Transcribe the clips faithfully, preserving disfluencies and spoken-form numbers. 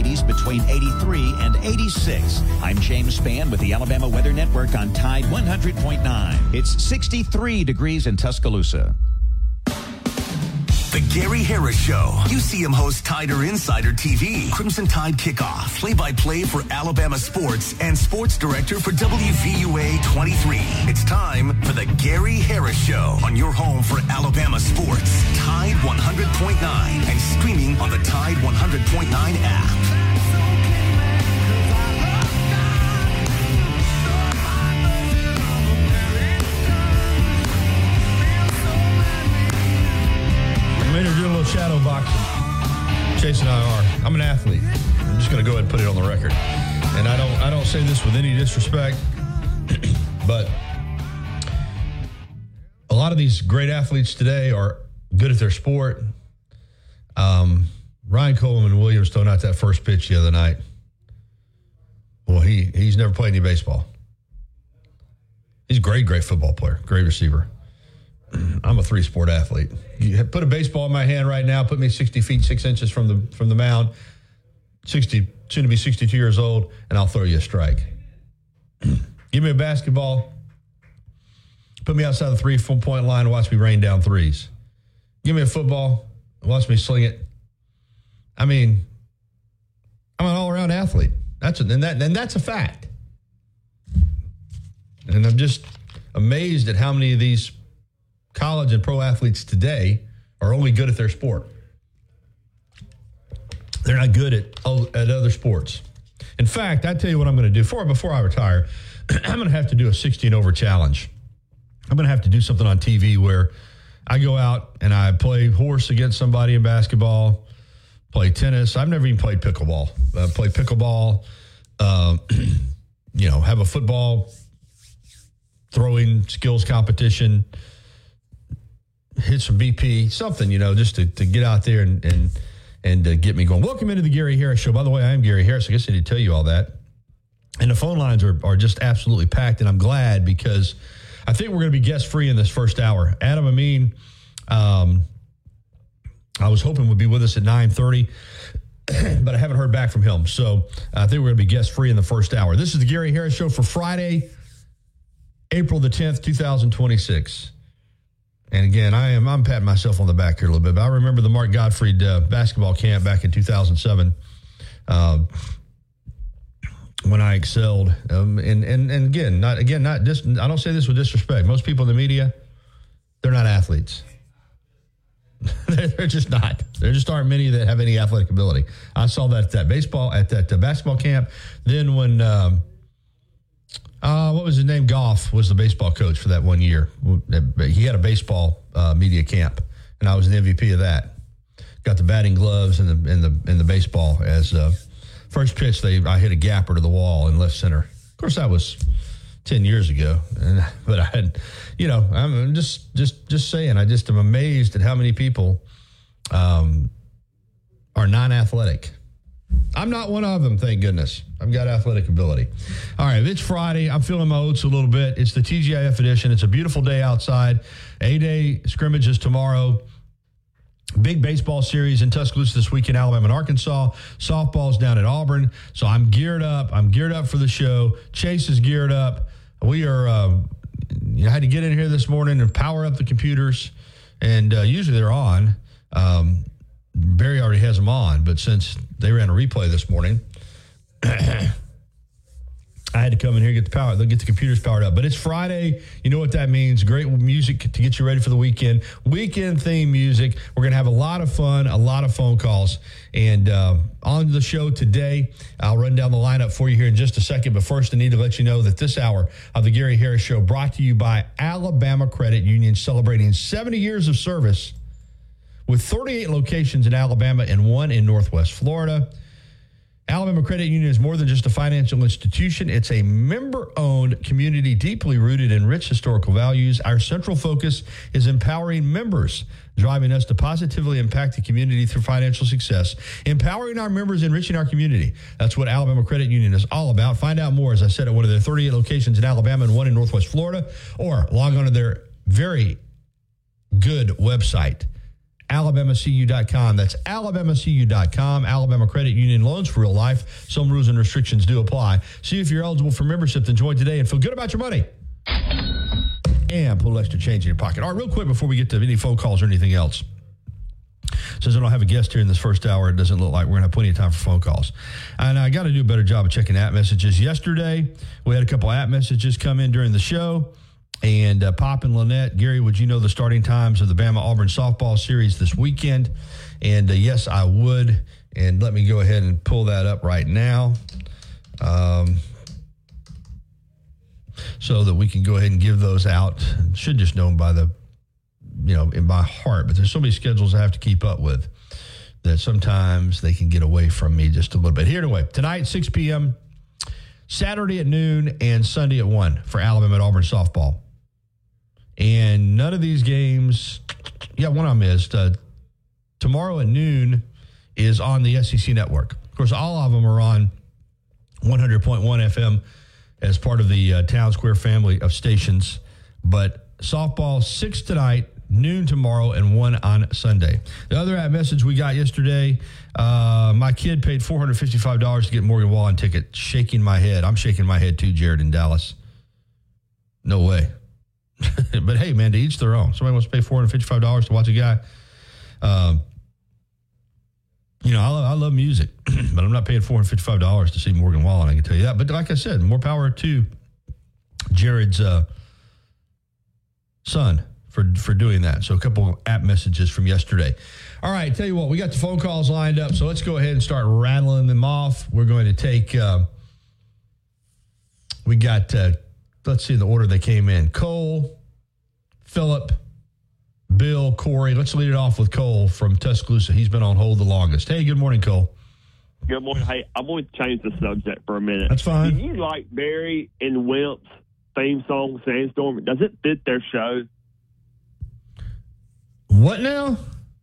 nineties between eighty-three and eighty-six. I'm James Spann with the Alabama Weather Network on Tide one hundred point nine. It's sixty-three degrees in Tuscaloosa. The Gary Harris Show. U C M host Tider Insider T V. Crimson Tide Kickoff. Play-by-play for Alabama sports and sports director for W V U A twenty-three. It's time for the Gary Harris Show on your home for Alabama sports. Tide one hundred point nine and streaming on the Tide one hundred point nine app. We're doing a little shadow boxing. Chase and I are. I'm an athlete. I'm just going to go ahead and put it on the record. And I don't I don't say this with any disrespect, but a lot of these great athletes today are good at their sport. Um, Ryan Coleman Williams throwing out that first pitch the other night. Well, he he's never played any baseball. He's a great, great football player, great receiver. I'm a three-sport athlete. You put a baseball in my hand right now, put me sixty feet, six inches from the from the mound, sixty, soon to be sixty-two years old, and I'll throw you a strike. Give me a basketball, put me outside the three-point line and watch me rain down threes. Give me a football, watch me sling it. I mean, I'm an all-around athlete. That's a, and that and that's a fact. And I'm just amazed at how many of these college and pro athletes today are only good at their sport. They're not good at at other sports. In fact, I tell you what I'm going to do. Before, before I retire, I'm going to have to do a sixteen over challenge. I'm going to have to do something on T V where I go out and I play horse against somebody in basketball, play tennis. I've never even played pickleball. I play pickleball, uh, you know, have a football throwing skills competition, hit some B P, something, you know, just to, to get out there and and and uh, get me going. Welcome into the Gary Harris Show. By the way, I am Gary Harris. I guess I need to tell you all that. And the phone lines are, are just absolutely packed, and I'm glad because I think we're going to be guest-free in this first hour. Adam Amin, um, I was hoping would be with us at nine thirty, but I haven't heard back from him. So I think we're going to be guest-free in the first hour. This is the Gary Harris Show for Friday, April the tenth, twenty twenty-six. And again, I am I'm patting myself on the back here a little bit. But I remember the Mark Gottfried uh, basketball camp back in two thousand seven uh, when I excelled. Um, and and and again, not again not just I don't say this with disrespect. Most people in the media, they're not athletes. They're just not. There just aren't many that have any athletic ability. I saw that at that baseball at that uh, basketball camp. Then when. Um, Uh, what was his name? Goff was the baseball coach for that one year. He had a baseball uh, media camp, and I was the M V P of that. Got the batting gloves and the and the and the baseball as uh, first pitch. They I hit a gapper to the wall in left center. Of course, that was ten years ago, and but I had, you know, I'm just just just saying. I just am amazed at how many people um, are non-athletic. I'm not one of them, thank goodness. I've got athletic ability. All right, it's Friday. I'm feeling my oats a little bit. It's the T G I F edition. It's a beautiful day outside. A-Day scrimmages tomorrow. Big baseball series in Tuscaloosa this weekend, Alabama and Arkansas. Softball's down at Auburn. So I'm geared up. I'm geared up for the show. Chase is geared up. We are, uh, you know, I had to get in here this morning and power up the computers. And uh, usually they're on. Um Barry already has them on, but since they ran a replay this morning, I had to come in here and get the power. They'll get the computers powered up. But it's Friday. You know what that means. Great music to get you ready for the weekend. Weekend theme music. We're going to have a lot of fun, a lot of phone calls. And uh, on the show today, I'll run down the lineup for you here in just a second. But first, I need to let you know that this hour of the Gary Harris Show brought to you by Alabama Credit Union, celebrating seventy years of service with thirty-eight locations in Alabama and one in Northwest Florida. Alabama Credit Union is more than just a financial institution. It's a member-owned community deeply rooted in rich historical values. Our central focus is empowering members, driving us to positively impact the community through financial success. Empowering our members, enriching our community. That's what Alabama Credit Union is all about. Find out more, as I said, at one of their thirty-eight locations in Alabama and one in Northwest Florida, or log on to their very good website, Alabama C U dot com. That's Alabama C U dot com. Alabama Credit Union loans for real life. Some rules and restrictions do apply. See if you're eligible for membership. Then join today and feel good about your money. And put a little extra change in your pocket. All right, real quick before we get to any phone calls or anything else. Since I don't have a guest here in this first hour, it doesn't look like we're going to have plenty of time for phone calls. And I got to do a better job of checking app messages. Yesterday, we had a couple app messages come in during the show. And uh, Pop and Lynette, Gary, would you know the starting times of the Bama-Auburn softball series this weekend? And uh, yes, I would. And let me go ahead and pull that up right now. Um so that we can go ahead and give those out. Should just know them by the, you know, in by heart, but there's so many schedules I have to keep up with that sometimes they can get away from me just a little bit. Here, anyway, tonight, six p.m., Saturday at noon, and Sunday at one for Alabama and Auburn softball. And none of these games, yeah, one I missed. Uh, tomorrow at noon is on the S E C network. Of course, all of them are on one hundred point one F M as part of the uh, Town Square family of stations. But softball, six tonight, noon tomorrow, and one on Sunday. The other app message we got yesterday, uh, my kid paid four hundred fifty-five dollars to get Morgan Wallen ticket. Shaking my head. I'm shaking my head too, Jared, in Dallas. No way. But hey, man, to each their own. Somebody wants to pay four hundred fifty-five dollars to watch a guy. Um, you know, I love, I love music, but I'm not paying four hundred fifty-five dollars to see Morgan Wallen, I can tell you that. But like I said, more power to Jared's uh, son for, for doing that. So a couple app messages from yesterday. All right, tell you what, we got the phone calls lined up, so let's go ahead and start rattling them off. We're going to take, uh, we got, uh, let's see the order they came in. Cole, Philip, Bill, Corey. Let's lead it off with Cole from Tuscaloosa. He's been on hold the longest. Hey, good morning, Cole. Good morning. Hey, I'm going to change the subject for a minute. That's fine. Do you like Barry and Wimp's theme song, Sandstorm? Does it fit their show? What now?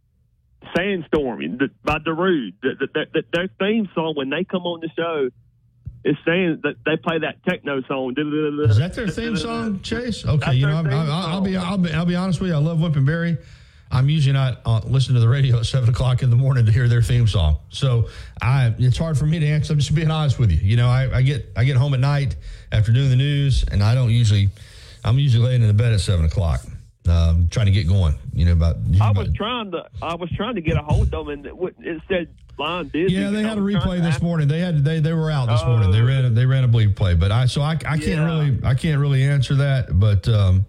Sandstorm the, by Darude. The, the, the, the, their theme song, when they come on the show, is saying that they play that techno song. Is that their theme song, Chase? Okay, That's you know, I'm, I'll, I'll be, I'll be, I'll be honest with you. I love Wimp and Barry. I'm usually not uh, listening to the radio at seven o'clock in the morning to hear their theme song. So I, it's hard for me to answer. I'm just being honest with you. You know, I, I get, I get home at night after doing the news, and I don't usually, I'm usually laying in the bed at seven o'clock, um, trying to get going. You know, about. I about, was trying to, I was trying to get a hold of them, and it, it said. Line Disney. Yeah, they had a replay this morning. They had they they were out this oh. morning. They ran they ran a bleep play, but I so I, I can't yeah. really I can't really answer that. But um,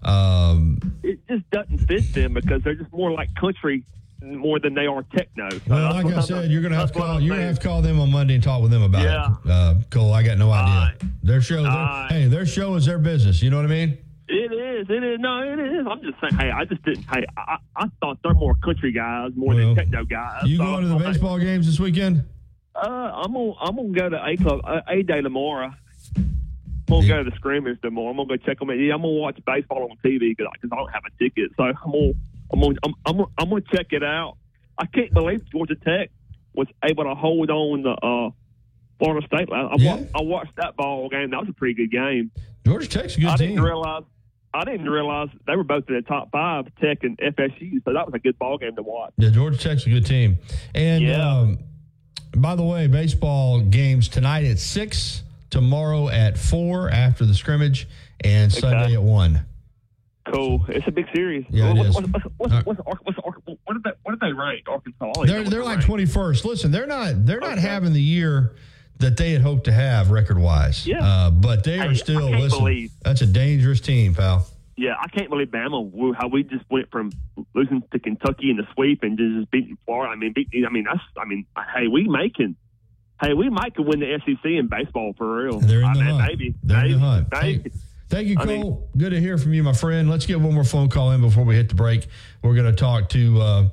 um, it just doesn't fit them because they're just more like country more than they are techno. So well, like I said, you're gonna have to call you're gonna have to call them on Monday and talk with them about yeah. it. Uh, Cole, I got no idea. Right. Their show, their, right. hey, their show is their business. You know what I mean? It is. It is. No, it is. I'm just saying. Hey, I just didn't. Hey, I, I thought they're more country guys more well, than techno guys. You so, going to the okay. baseball games this weekend? Uh, I'm gonna I'm gonna go to A Club uh, A Day tomorrow. I'm gonna yeah. go to the scrimmage tomorrow. I'm gonna go check them out. Yeah, I'm gonna watch baseball on T V because I don't have a ticket. So I'm gonna I'm gonna I'm, I'm gonna I'm gonna check it out. I can't believe Georgia Tech was able to hold on to uh, Florida State. I, I, yeah. watched, I watched that ball game. That was a pretty good game. Georgia Tech's a good I team. Didn't realize. I didn't realize they were both in the top five, Tech and F S U, so that was a good ball game to watch. Yeah, Georgia Tech's a good team. And yeah. um, by the way, baseball games tonight at six, tomorrow at four after the scrimmage, and okay. Sunday at one. Cool. It's a big series. Yeah, what, it is. What's, what's, what's, uh, what's, what's, what's, what did they what did they rank? Arkansas. They're they're like twenty-first. Listen, they're not they're not okay. having the year that they had hoped to have record wise. Yeah. Uh, but they are I, still, I listen, believe. That's a dangerous team, pal. Yeah, I can't believe Bama, how we just went from losing to Kentucky in the sweep and just beating Florida. I mean, beat, I mean, that's, I mean, hey, we making, hey, we might could win the S E C in baseball for real. They're in I the mean, hunt. Maybe. They're maybe, in the hunt. maybe. Hey, thank you, Cole. I mean, Good to hear from you, my friend. Let's get one more phone call in before we hit the break. We're going to talk to, uh,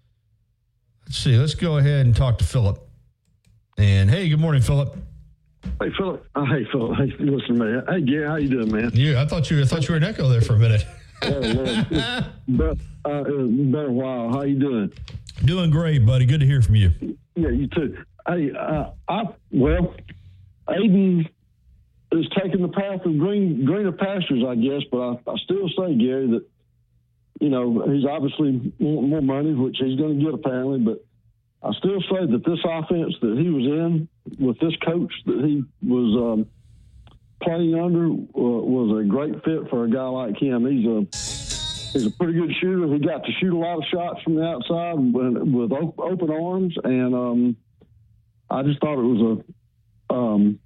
let's see, let's go ahead and talk to Philip. And, hey, good morning, Philip. Hey, Philip. Uh, hey, Philip. Hey, listen, man. Hey, Gary, how you doing, man? Yeah, I thought you, I thought you were an echo there for a minute. oh, well, but, uh, it's been a while. How you doing? Doing great, buddy. Good to hear from you. Yeah, you too. Hey, uh, I well, Aiden is taking the path of green greener pastures, I guess. But I, I still say, Gary, that you know, he's obviously wanting more money, which he's going to get apparently. But I still say that this offense that he was in with this coach that he was um, playing under uh, was a great fit for a guy like him. He's a he's a pretty good shooter. He got to shoot a lot of shots from the outside with, with op- open arms, and um, I just thought it was a um,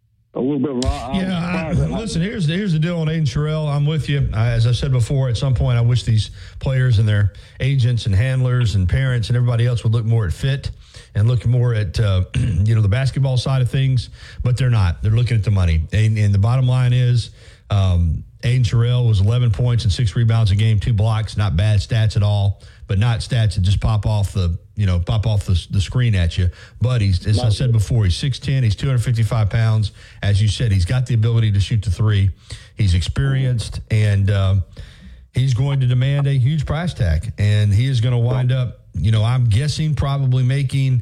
a little bit of an yeah. I, listen, here's here's the deal on Aiden Sherrill. I'm with you. I, as I said before, at some point, I wish these players and their agents and handlers and parents and everybody else would look more at fit and look more at uh, you know the basketball side of things, but they're not. They're looking at the money. And, and the bottom line is, um, Aiden Sherrill was eleven points and six rebounds a game, two blocks. Not bad stats at all, but not stats that just pop off the you know pop off the, the screen at you. But he's, as I said before, he's six ten. He's two hundred fifty-five pounds. As you said, he's got the ability to shoot the three. He's experienced, and um, he's going to demand a huge price tag. And he is going to wind up, you know, I'm guessing probably making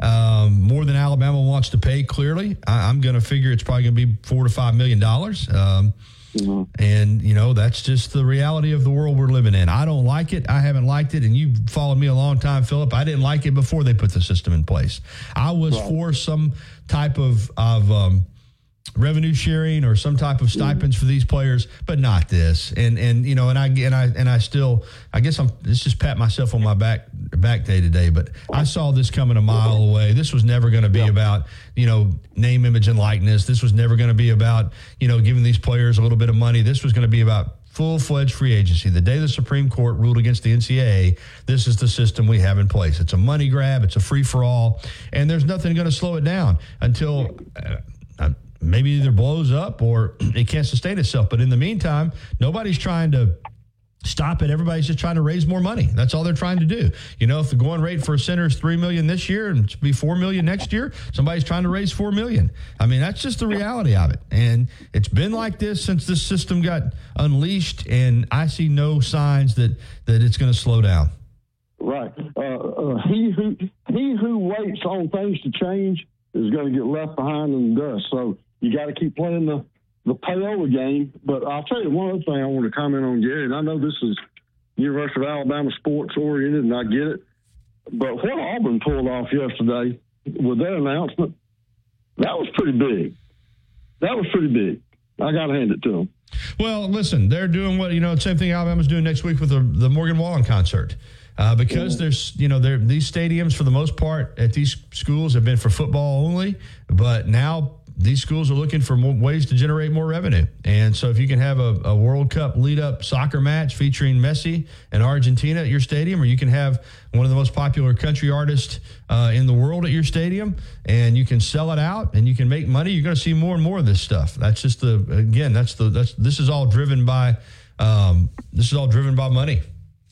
um, more than Alabama wants to pay. Clearly, I, I'm going to figure it's probably going to be four to five million dollars. Um, Mm-hmm. And, you know, that's just the reality of the world we're living in. I don't like it. I haven't liked it. And you've followed me a long time, Philip. I didn't like it before they put the system in place. I was right. for some type of, of um, revenue sharing or some type of stipends mm-hmm. for these players, but not this. And, and, you know, and I, and I, and I still, I guess I'm, let's just pat myself on my back, back day today, but I saw this coming a mile away. This was never going to be yeah. about, you know, name, image, and likeness. This was never going to be about, you know, giving these players a little bit of money. This was going to be about full-fledged free agency. The day the Supreme Court ruled against the N C double A, this is the system we have in place. It's a money grab. It's a free-for-all, and there's nothing going to slow it down until uh, maybe either blows up or it can't sustain itself. But in the meantime, nobody's trying to stop it. Everybody's just trying to raise more money. That's all they're trying to do. You know, if the going rate for a center is three million dollars this year and it's be four million dollars next year, somebody's trying to raise four million dollars. I mean, that's just the reality of it. And it's been like this since this system got unleashed, and I see no signs that, that it's going to slow down. Right. Uh, uh, he who he who waits on things to change is going to get left behind in the dust. So you got to keep playing the the payola game. But I'll tell you one other thing I want to comment on, Gary, and I know this is University of Alabama sports oriented, and I get it. But what Auburn pulled off yesterday with their announcement, that was pretty big. That was pretty big. I got to hand it to them. Well, listen, they're doing what, you know, same thing Alabama's doing next week with the, the Morgan Wallen concert. Uh, because mm-hmm. there's, you know, there these stadiums for the most part at these schools have been for football only, but now these schools are looking for more ways to generate more revenue. And so if you can have a, a World Cup lead-up soccer match featuring Messi and Argentina at your stadium, or you can have one of the most popular country artists uh, in the world at your stadium, and you can sell it out and you can make money, you're going to see more and more of this stuff. That's just the, again, that's the, that's, this is all driven by, um, this is all driven by money.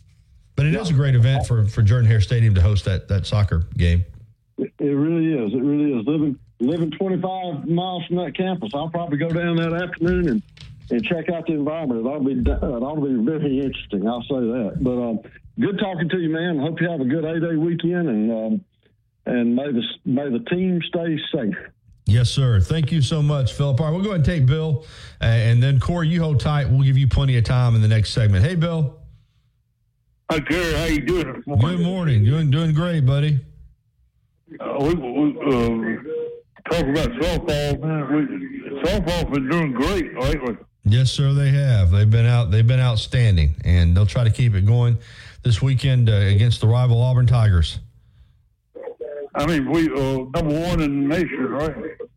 But it is a great event for, for Jordan-Hare Stadium to host that, that soccer game. It, it really is. It really is. Living living twenty-five miles from that campus, I'll probably go down that afternoon and, and check out the environment. It ought to be, it ought to be very interesting. I'll say that. But um, good talking to you, man. Hope you have a good eight-day weekend, and um, and may the may the team stay safe. Yes, sir. Thank you so much, Philip. All right, we'll go ahead and take Bill, uh, and then Corey, you hold tight. We'll give you plenty of time in the next segment. Hey, Bill. Hi, Gary. How you doing? Good morning. Doing doing great, buddy. Uh, we we uh, talk about softball, man. We, softball's been doing great lately. Yes, sir. They have. They've been out. They've been outstanding, and they'll try to keep it going this weekend uh, against the rival Auburn Tigers. I mean, we uh, number one in the nation, right?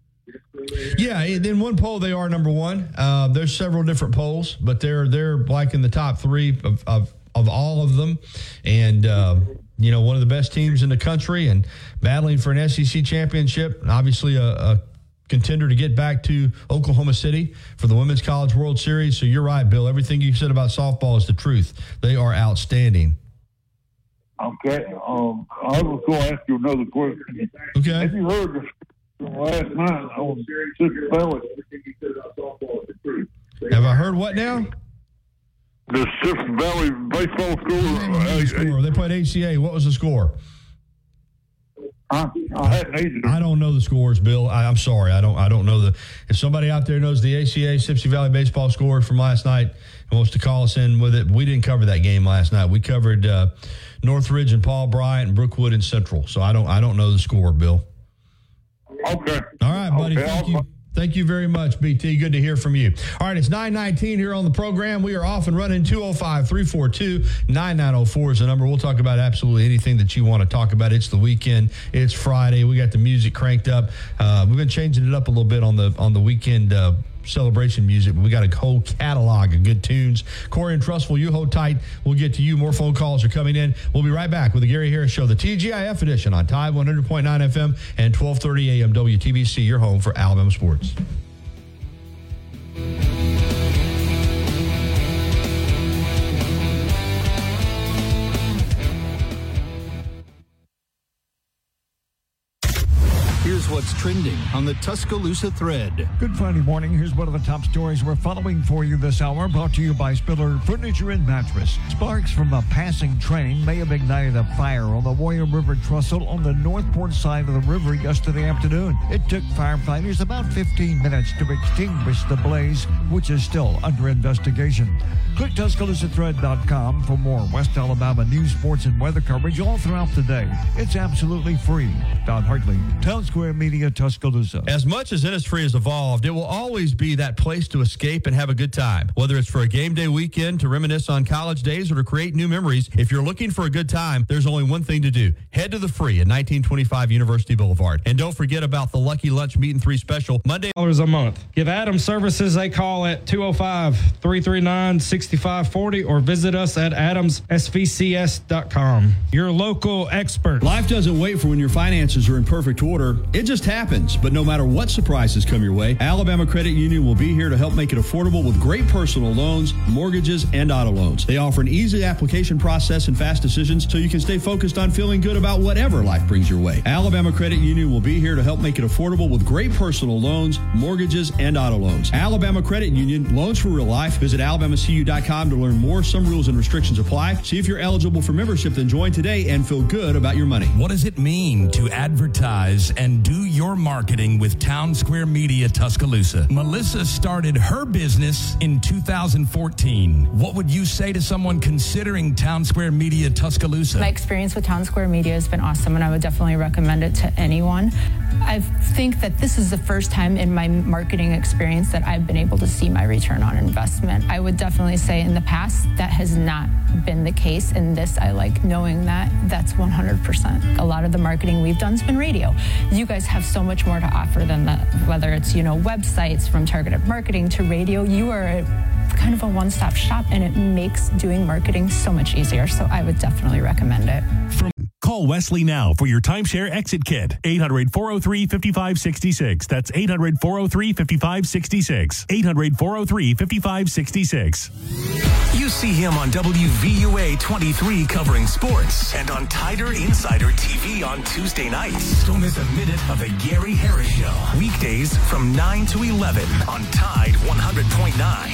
Yeah, in one poll they are number one. Uh, there's several different polls, but they're they're like in the top three of. of of all of them, and uh, you know, one of the best teams in the country, and battling for an S E C championship, obviously a, a contender to get back to Oklahoma City for the Women's College World Series. So you're right, Bill. Everything you said about softball is the truth. They are outstanding. Okay. Um, I was going to ask you another question. Okay. Have you heard this last night on Sister Valley? Have I heard what now? The Sister Valley baseball score. score. They played A C A. What was the score? I, I hadn't either. I don't know the scores, Bill. I, I'm sorry. I don't I don't know the – if somebody out there knows the A C A Sipsey Valley baseball score from last night and wants to call us in with it, we didn't cover that game last night. We covered uh, Northridge and Paul Bryant and Brookwood and Central. So I don't I don't know the score, Bill. Okay. All right, buddy. Okay, Thank I'll, you. Thank you very much, B T. Good to hear from you. All right, it's nine nineteen here on the program. We are off and running. Two oh five, three four two, nine nine oh four is the number. We'll talk about absolutely anything that you want to talk about. It's the weekend. It's Friday. We got the music cranked up. Uh, we've been changing it up a little bit on the on the weekend uh, celebration music, but we got a whole catalog of good tunes. Corey and Trustful, you hold tight. We'll get to you. More phone calls are coming in. We'll be right back with the Gary Harris Show, the T G I F edition on Tide one hundred point nine F M and twelve thirty A M W T B C, your home for Alabama sports. Here's what's trending on the Tuscaloosa thread. Good Friday morning. Here's one of the top stories we're following for you this hour, brought to you by Spiller Furniture and Mattress. Sparks from a passing train may have ignited a fire on the Warrior River Trestle on the Northport side of the river yesterday afternoon. It took firefighters about fifteen minutes to extinguish the blaze, which is still under investigation. Click Tuscaloosa Thread dot com for more West Alabama news, sports, and weather coverage all throughout the day. It's absolutely free. Don Hartley, Town Square Media, Tuscaloosa. As much as Innisfree has evolved, it will always be that place to escape and have a good time. Whether it's for a game day weekend, to reminisce on college days, or to create new memories, if you're looking for a good time, there's only one thing to do. Head to the Free at nineteen twenty-five University Boulevard. And don't forget about the Lucky Lunch Meat and Three special Monday dollars a month. Give Adams Services a call at two oh five, three three nine, six five four oh or visit us at adams s v c s dot com. Your local expert. Life doesn't wait for when your finances are in perfect order. It just happens. But no matter what surprises come your way, Alabama Credit Union will be here to help make it affordable with great personal loans, mortgages, and auto loans. They offer an easy application process and fast decisions so you can stay focused on feeling good about whatever life brings your way. Alabama Credit Union will be here to help make it affordable with great personal loans, mortgages, and auto loans. Alabama Credit Union, loans for real life. Visit alabama c u dot com to learn more. Some rules and restrictions apply. See if you're eligible for membership, then join today and feel good about your money. What does it mean to advertise and do your marketing with Town Square Media Tuscaloosa? Melissa started her business in two thousand fourteen. What would you say to someone considering Town Square Media Tuscaloosa? My experience with Town Square Media has been awesome, and I would definitely recommend it to anyone. I think that this is the first time in my marketing experience that I've been able to see my return on investment. I would definitely say in the past that has not been the case. In this, I like knowing that that's one hundred percent. A lot of the marketing we've done has been radio. You guys have so much more to offer than that, whether it's, you know, websites, from targeted marketing to radio. You are a, kind of a one-stop shop, and it makes doing marketing so much easier. So I would definitely recommend it. From Call Wesley now for your timeshare exit kit. eight hundred, four oh three, five five six six. That's eight hundred, four oh three, five five six six. eight hundred, four oh three, five five six six. You see him on W V U A twenty-three covering sports and on Tider Insider T V on Tuesday nights. Don't miss a minute of the Gary Harris Show. Weekdays from nine to eleven on Tide one hundred point nine.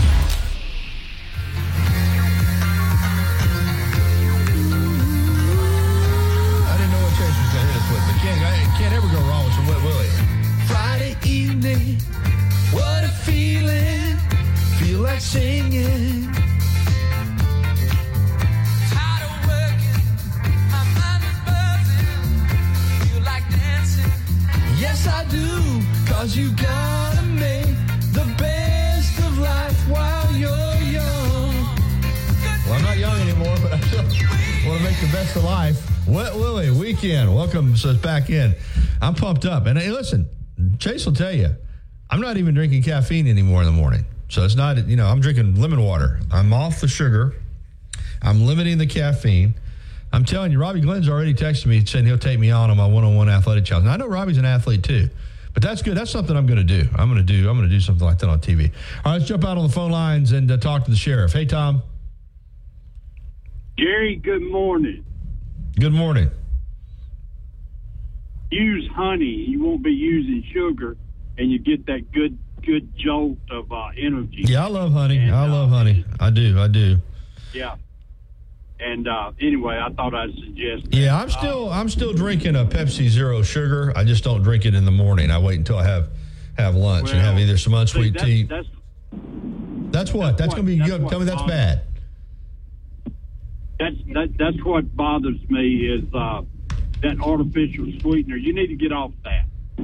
Can't, can't ever go wrong with some Wet Willie. Friday evening, what a feeling. Feel like singing. Tired of working, my mind is buzzing. Feel like dancing. Yes, I do, cause you gotta make the best of life while you're young. Well, I'm not young anymore, but I still want to make the best of life. Wet Willie weekend. Welcome us back in. I'm pumped up. And hey, listen, Chase will tell you, I'm not even drinking caffeine anymore in the morning. So it's not, you know, I'm drinking lemon water. I'm off the sugar. I'm limiting the caffeine. I'm telling you, Robbie Glenn's already texted me saying he'll take me on on my one-on-one athletic challenge. And I know Robbie's an athlete too. But that's good. That's something I'm going to do. I'm going to do. I'm going to do something like that on T V. All right, let's jump out on the phone lines and uh, talk to the sheriff. Hey, Tom. Gary, good morning. Good morning. Use honey. You won't be using sugar, and you get that good good jolt of uh, energy. Yeah, I love honey. And, I love uh, honey. I do. I do. Yeah. And uh, anyway, I thought I'd suggest. Yeah, I'm still I'm still drinking a Pepsi Zero Sugar. I just don't drink it in the morning. I wait until I have have lunch Well, and have either some unsweet see, that's, tea. That's, that's what. That's, what- going to be that's good. what Tell me that's bothers- bad. That's that, that's what bothers me is uh, that artificial sweetener. You need to get off that.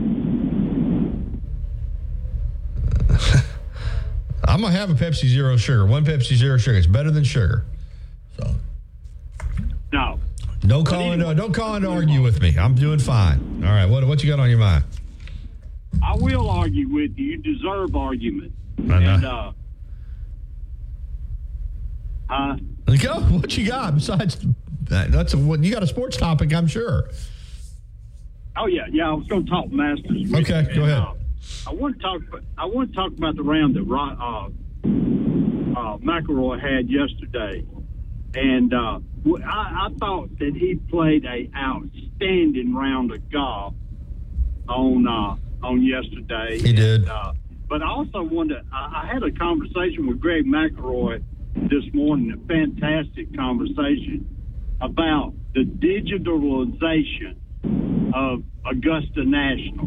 I'm going to have a Pepsi Zero Sugar. One Pepsi Zero Sugar. It's better than sugar. So No. don't call in. to- Don't call in to argue with me. I'm doing fine. All right. What what you got on your mind? I will argue with you. You deserve argument. I know. And, uh, uh, Go. What you got besides that? That's a, what you got a sports topic, I'm sure. oh yeah, yeah. I was going to talk Masters. with Okay, you, go and, ahead. Uh, I want to talk. I want to talk about the round that Ro- uh, uh, McIlroy had yesterday, and uh, w- I, I thought that he played a outstanding round of golf on uh, on yesterday. He did. And, uh, but I also wanted. To, I, I had a conversation with Greg McIlroy this morning. A fantastic conversation about the digitalization of Augusta National.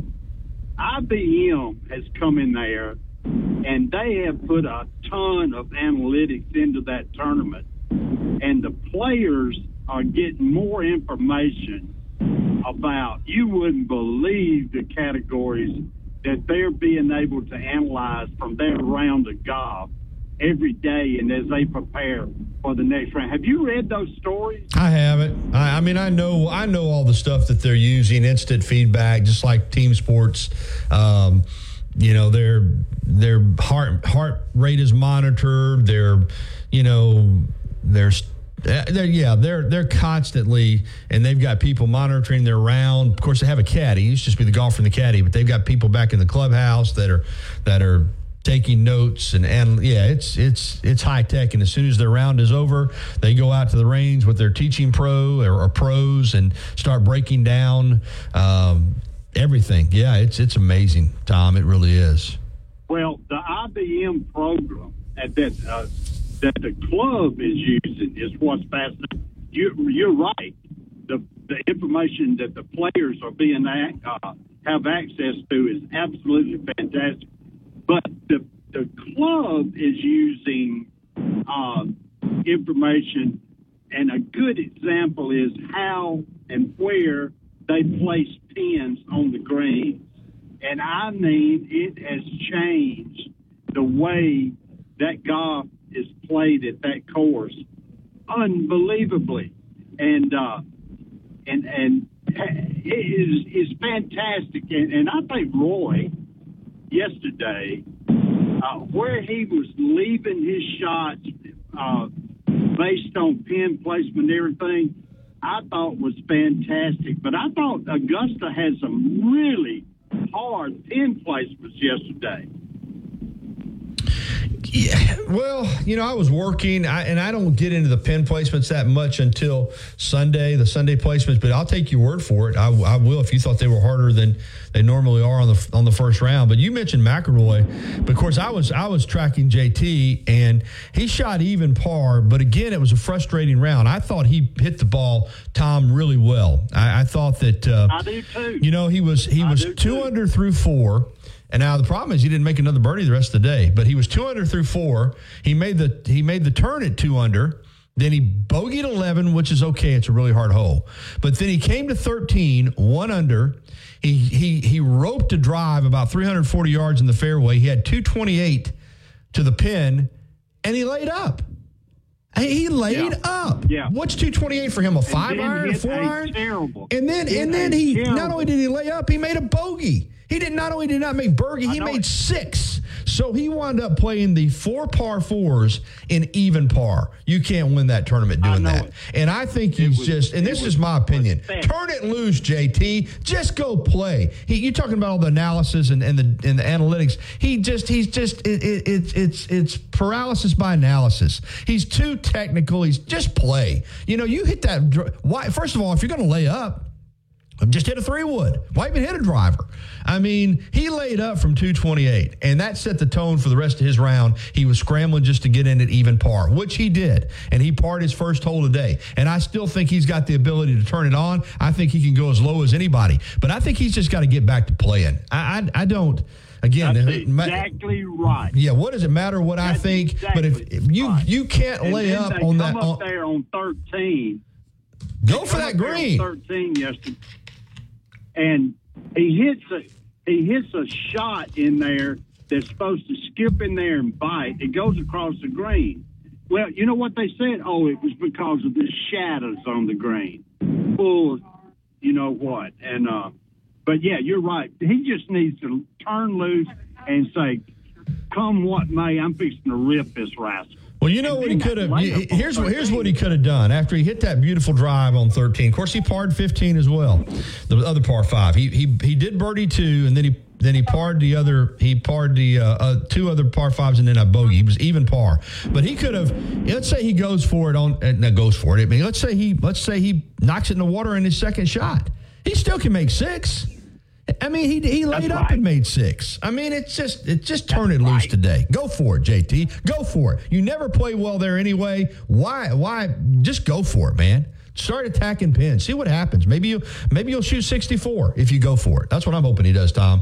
I B M has come in there, and they have put a ton of analytics into that tournament, and the players are getting more information about, you wouldn't believe the categories that they're being able to analyze from their round of golf every day and as they prepare for the next round. Have you read those stories? I haven't. I, I mean, I know I know all the stuff that they're using, instant feedback, just like team sports. Um, you know, their their heart heart rate is monitored. Their, you know, their they're, yeah, they're they're constantly, and they've got people monitoring their round. Of course, they have a caddy. It used to just be the golfer and the caddy, but they've got people back in the clubhouse that are that are. taking notes and, and yeah, it's it's it's high tech. And as soon as their round is over, they go out to the range with their teaching pro or, or pros and start breaking down um, everything. Yeah, it's it's amazing, Tom. It really is. Well, the I B M program at that uh, that the club is using is what's fascinating. You, you're right. The the information that the players are being uh, have access to is absolutely fantastic. But the the club is using uh, information, and a good example is how and where they place pins on the greens. And I mean, it has changed the way that golf is played at that course, unbelievably. And uh, and and it is is fantastic. And, and I think Roy yesterday, uh, where he was leaving his shots uh, based on pin placement and everything, I thought was fantastic. But I thought Augusta had some really hard pin placements yesterday. Yeah, well, you know, I was working, I, and I don't get into the pin placements that much until Sunday, the Sunday placements. But I'll take your word for it. I, I will if you thought they were harder than they normally are on the on the first round. But you mentioned McIlroy, but of course I was I was tracking J T, and he shot even par. But again, it was a frustrating round. I thought he hit the ball, Tom, really well. I, I thought that uh, I do too. You know, he was he I was do two too. under through four. And now the problem is he didn't make another birdie the rest of the day, but he was two under through four. He made the he made the turn at two under. Then he bogeyed eleven, which is okay. It's a really hard hole. But then he came to thirteen, one under. He he he roped a drive about three hundred forty yards in the fairway. He had two twenty-eight to the pin, and he laid up. He laid Yeah. up. Yeah. What's two twenty-eight for him? A five then iron, a hit four a iron? terrible- And then hit and then a he not terrible- only did he lay up, he made a bogey. He did not only did not make birdie, he know made it. six. So he wound up playing the four par fours in even par. You can't win that tournament doing know that. it. And I think he's was- just, and it this was is my opinion, pathetic. turn it loose, J T. Just go play. He, you're talking about all the analysis and, and the and the analytics. He just, he's just, it, it, it's it's it's paralysis by analysis. He's too technical. He's just play. You know, you hit that. dr- Why? First of all, if you're going to lay up, Just hit a three wood. Why even hit a driver? I mean, he laid up from two twenty-eight, and that set the tone for the rest of his round. He was scrambling just to get in at even par, which he did, and he parred his first hole today. And I still think he's got the ability to turn it on. I think he can go as low as anybody, but I think he's just got to get back to playing. I, I, I don't. Again, that's exactly right. Yeah, what does it matter what that's I think? Exactly but if, if you right. you can't and lay up on that, come up there on thirteen. Go for that green. Thirteen yesterday. And he hits a he hits a shot in there that's supposed to skip in there and bite. It goes across the green. Well, you know what they said? Oh, it was because of the shadows on the green. Well, you know what? And uh, but yeah, you're right. He just needs to turn loose and say, "Come what may, I'm fixing to rip this rascal." Well, you know what he could have. Here's what here's what he could have done after he hit that beautiful drive on thirteen. Of course, he parred fifteen as well. The other par five. He he he did birdie two, and then he then he parred the other. He parred the uh, uh, two other par fives, and then a bogey. He was even par. But he could have. Let's say he goes for it on. Uh, no, goes for it. I mean, let's say he let's say he knocks it in the water in his second shot. He still can make six. I mean, he he laid up and made six. I mean, it's just it just turn it loose today. Go for it, J T. Go for it. You never play well there anyway. Why? Why? Just go for it, man. Start attacking pins. See what happens. Maybe you maybe you'll shoot sixty-four if you go for it. That's what I'm hoping he does, Tom.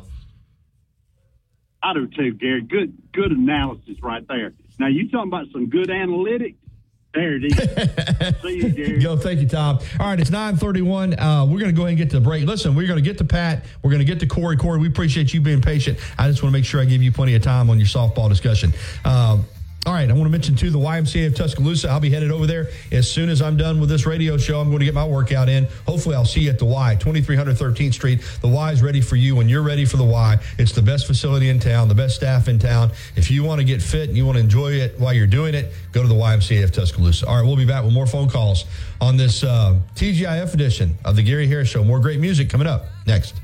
I do too, Gary. Good good analysis right there. Now you talking about some good analytics. There it is. See you, Gary. Yo, thank you, Tom. All right, it's nine thirty-one. Uh, we're going to go ahead and get to the break. Listen, we're going to get to Pat. We're going to get to Corey. Corey, we appreciate you being patient. I just want to make sure I give you plenty of time on your softball discussion. Uh, all right, I want to mention, too, the Y M C A of Tuscaloosa. I'll be headed over there as soon as I'm done with this radio show. I'm going to get my workout in. Hopefully, I'll see you at the Y, twenty-three hundred thirteenth Street. The Y is ready for you when you're ready for the Y. It's the best facility in town, the best staff in town. If you want to get fit and you want to enjoy it while you're doing it, go to the Y M C A of Tuscaloosa. All right, we'll be back with more phone calls on this uh, T G I F edition of the Gary Harris Show. More great music coming up next.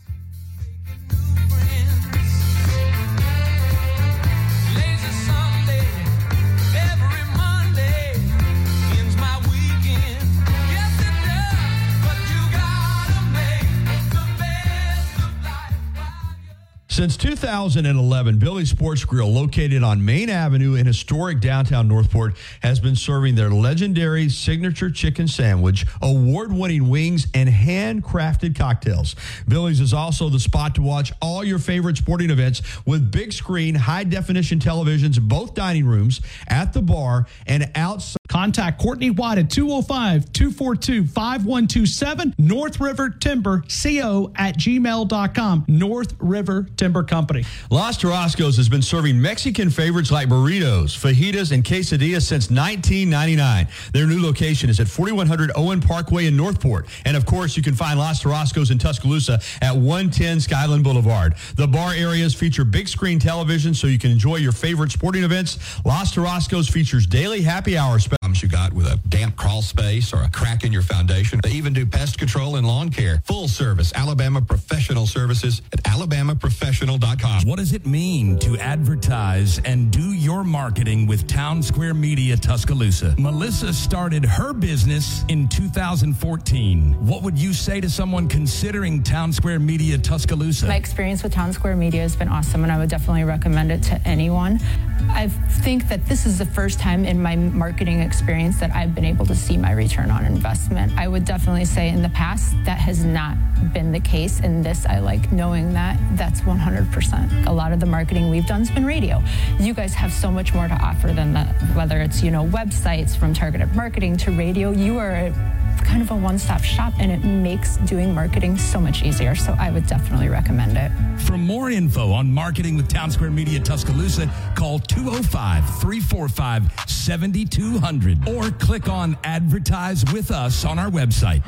Since two thousand eleven, Billy's Sports Grill, located on Main Avenue in historic downtown Northport, has been serving their legendary signature chicken sandwich, award-winning wings, and handcrafted cocktails. Billy's is also the spot to watch all your favorite sporting events with big screen, high-definition televisions in both dining rooms, at the bar, and outside. Contact Courtney White at two oh five, two four two, five one two seven, North River Timber Co at gmail dot com. North River Timber Company. Los Tarascos has been serving Mexican favorites like burritos, fajitas, and quesadillas since nineteen ninety-nine. Their new location is at forty-one hundred Owen Parkway in Northport. And, of course, you can find Los Tarascos in Tuscaloosa at one ten Skyland Boulevard. The bar areas feature big screen television so you can enjoy your favorite sporting events. Los Tarascos features daily happy hour specials. You got with a damp crawl space or a crack in your foundation. They even do pest control and lawn care. Full service Alabama Professional Services at alabama professional dot com. What does it mean to advertise and do your marketing with Town Square Media Tuscaloosa? Melissa started her business in two thousand fourteen. What would you say to someone considering Town Square Media Tuscaloosa? My experience with Town Square Media has been awesome, and I would definitely recommend it to anyone. I think that this is the first time in my marketing experience that I've been able to see my return on investment. I would definitely say in the past that has not been the case. In this, I like knowing that that's one hundred percent. A lot of the marketing we've done has been radio. You guys have so much more to offer than that, whether it's, you know, websites, from targeted marketing to radio. You are a kind of a one-stop shop, and it makes doing marketing so much easier. So I would definitely recommend it. For more info on marketing with Town Square Media Tuscaloosa, call two oh five, three four five, seven two zero zero or click on Advertise with Us on our website.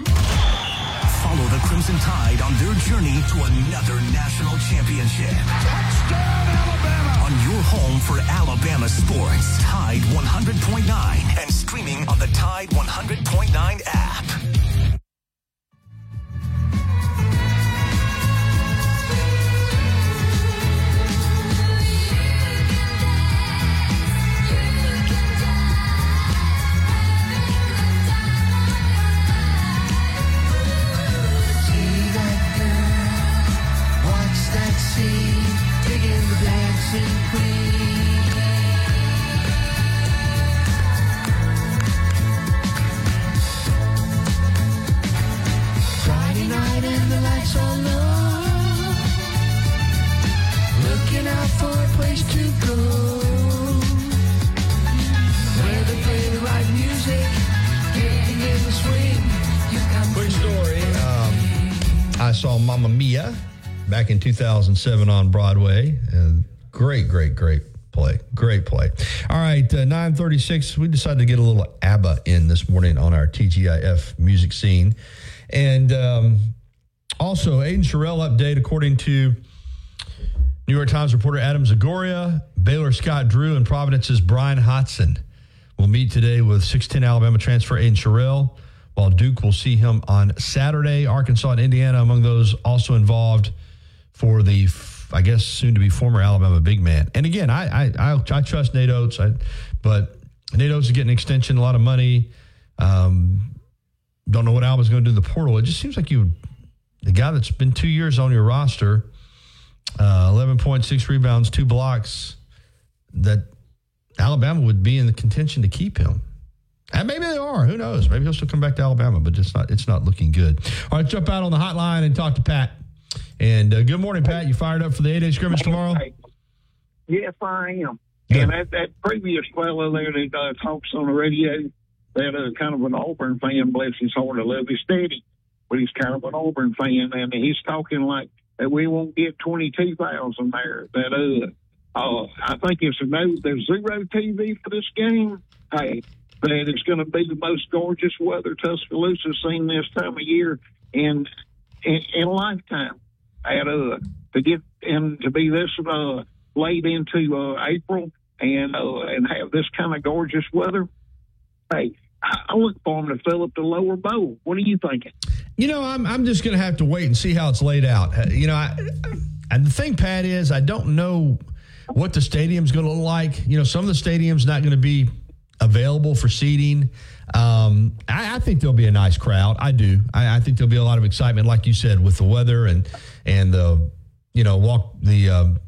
Follow the Crimson Tide on their journey to another national championship. Touchdown, Alabama! On your home for Alabama sports, Tide one hundred point nine, and streaming on the Tide one hundred point nine app. See Mamma Mia back in two thousand seven on Broadway. And great, great, great play. Great play. All right, uh, nine thirty-six. We decided to get a little ABBA in this morning on our T G I F music scene. And um, also, Aiden Sherrill update, according to New York Times reporter Adam Zagoria, Baylor Scott Drew, and Providence's Brian Hodson will meet today with six ten Alabama transfer Aiden Sherrill, while Duke will see him on Saturday. Arkansas and Indiana among those also involved for the, I guess, soon-to-be former Alabama big man. And again, I I, I, I trust Nate Oates, I, but Nate Oates is getting an extension, a lot of money. Um, don't know what Alabama's going to do in the portal. It just seems like you, the guy that's been two years on your roster, uh, eleven point six rebounds, two blocks, that Alabama would be in the contention to keep him. And maybe they are. Who knows? Maybe he'll still come back to Alabama, but it's not, it's not looking good. All right, jump out on the hotline and talk to Pat. And uh, good morning, Pat. You fired up for the eight-day scrimmage tomorrow? Yes, I am. Yeah. And that, that previous fellow there that uh, talks on the radio, that uh, kind of an Auburn fan, bless his heart, I love his steady, but he's kind of an Auburn fan, and he's talking like that we won't get twenty-two thousand there. That uh, uh, I think it's a no, there's zero T V for this game. Hey, that it's going to be the most gorgeous weather Tuscaloosa's seen this time of year in in, in a lifetime. And uh, to get and to be this uh, late into uh, April and uh, and have this kind of gorgeous weather, hey, I, I look for them to fill up the lower bowl. What are you thinking? You know, I'm I'm just going to have to wait and see how it's laid out. Uh, you know, I, and the thing, Pat, is I don't know what the stadium's going to look like. You know, some of the stadium's not going to be available for seating. Um, I, I think there'll be a nice crowd. I do. I, I think there'll be a lot of excitement, like you said, with the weather and and the you know walk the um,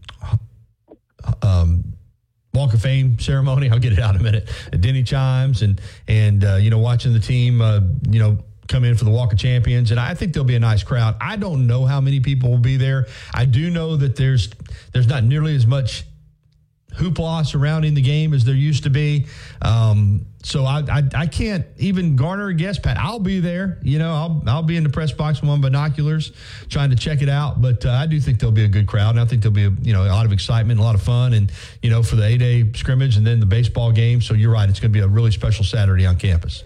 um, Walk of Fame ceremony. I'll get it out in a minute. Denny chimes and and uh, you know watching the team uh, you know come in for the Walk of Champions, and I think there'll be a nice crowd. I don't know how many people will be there. I do know that there's there's not nearly as much hoopla surrounding the game as there used to be. Um, so I, I I can't even garner a guess, Pat. I'll be there. You know, I'll I'll be in the press box with my binoculars trying to check it out. But uh, I do think there'll be a good crowd, and I think there'll be a, you know a lot of excitement, a lot of fun, and you know for the eight-day scrimmage and then the baseball game. So you're right, it's going to be a really special Saturday on campus.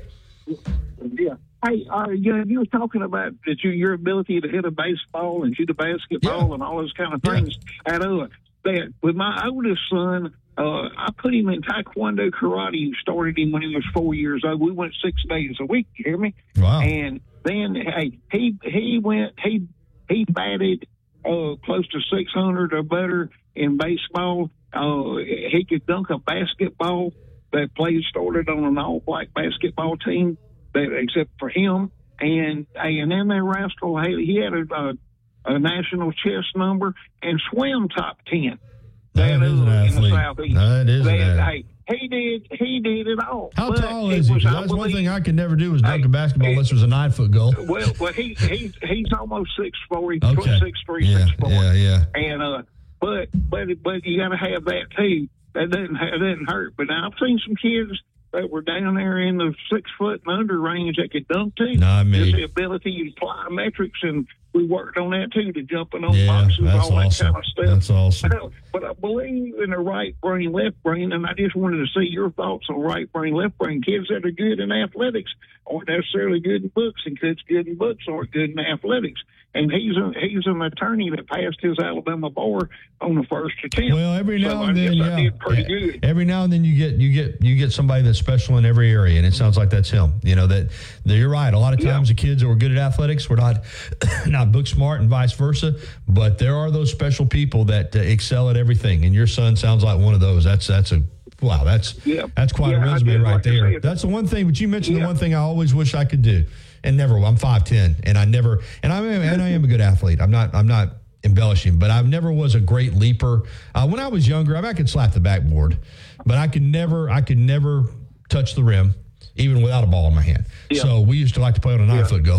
Yeah. Hey, uh, you know, you were talking about that you, your ability to hit a baseball and shoot a basketball yeah. and all those kind of things. Yeah. And uh, that with my oldest son, uh, I put him in Taekwondo karate. Started him when he was four years old. We went six days a week. You hear me? Wow. And then, hey, he he went he he batted uh, close to six hundred or better in baseball. Uh, he could dunk a basketball. That played started on an all-black basketball team. That, except for him, and and then that rascal, he, he had a, a, a national chess number and swim top ten. That, that is an athlete. That is that, an hey, he did he did it all. How but tall is he? Was, That's one thing I could never do was dunk hey, a basketball unless it was a nine foot goal. Well, well, he he he's almost six four. He's okay. six three, yeah, six four. Yeah, yeah. And uh, but but but you got to have that too. That doesn't that doesn't hurt. But now I've seen some kids that were down there in the six foot and under range that could dunk too. Not me. Just the ability to plyometrics, and we worked on that too, to jumping on yeah, boxes, that's all that awesome. kind of stuff. That's awesome. But, but I believe in the right brain, left brain, and I just wanted to see your thoughts on right brain, left brain. Kids that are good in athletics aren't necessarily good in books, and kids good in books aren't good in athletics. And he's a, he's an attorney that passed his Alabama bar on the first attempt. Well, every now so and I then, guess yeah, I did pretty yeah. good. Every now and then you get you get you get somebody that's special in every area, and it sounds like that's him. You know that, that you're right. A lot of times yeah. the kids that were good at athletics were not not book smart, and vice versa. But there are those special people that uh, excel at everything, and your son sounds like one of those. That's that's a wow. That's yeah. that's quite yeah, a resume right like there. That's the one thing. But you mentioned yeah. the one thing I always wish I could do. And never, I'm five ten, and I never, and I am, and I am a good athlete. I'm not, I'm not embellishing, but I never was a great leaper. Uh, when I was younger, I, mean, I could slap the backboard, but I could never, I could never touch the rim, even without a ball in my hand. Yeah. So we used to like to play on a nine yeah. foot goal.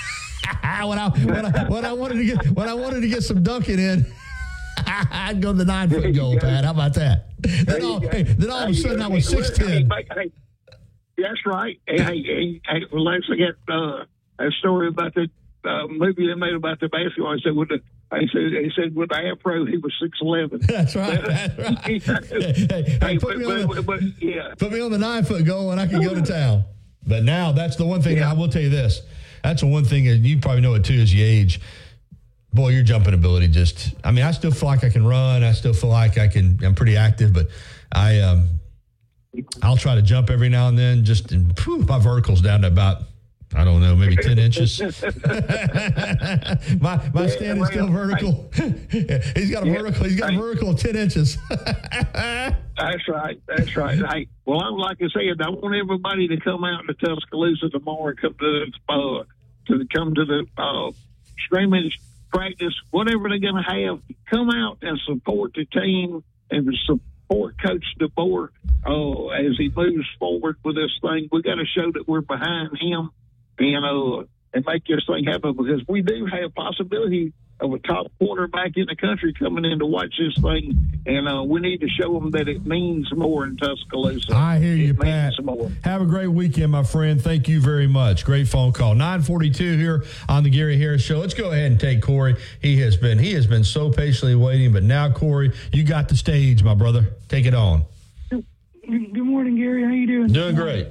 when I, when I, when I wanted to get, when I wanted to get some dunking in, I'd go to the nine foot goal, Pat. How about that? Then all, hey, then all of a sudden I was six ten. That's right. Hey, hey, hey, hey, let's get uh, a story about the uh, movie they made about the basketball. I said, with the, I said, he said with the afro, he was six eleven. That's right. That's right. hey, hey, hey, put, but, me on but, the, but, yeah. put me on the nine foot goal and I can go to town. But now that's the one thing Yeah. I will tell you this. That's the one thing, and you probably know it too, as you age. Boy, your jumping ability just, I mean, I still feel like I can run. I still feel like I can, I'm pretty active, but I, um, I'll try to jump every now and then. Just, and, whew, my vertical's down to about, I don't know, maybe ten inches. my my stand is still vertical. He's got a Yeah. vertical. He's got a vertical of ten inches. That's right. That's right. Hey, well, I'm like I said, I want everybody to come out to Tuscaloosa tomorrow. Come to the uh, to come to the uh, scrimmage practice, whatever they're going to have. Come out and support the team and support Coach DeBoer uh, as he moves forward with this thing. We got to show that we're behind him and uh, and make this thing happen, because we do have possibility of a top quarterback in the country coming in to watch this thing, and uh, we need to show them that it means more in Tuscaloosa. I hear you, it Pat. means more. Have a great weekend, my friend. Thank you very much. Great phone call. nine forty-two here on the Gary Harris Show. Let's go ahead and take Corey. He has been he has been so patiently waiting, but now, Corey, you got the stage, my brother. Take it on. Good morning, Gary. How you doing? Doing great.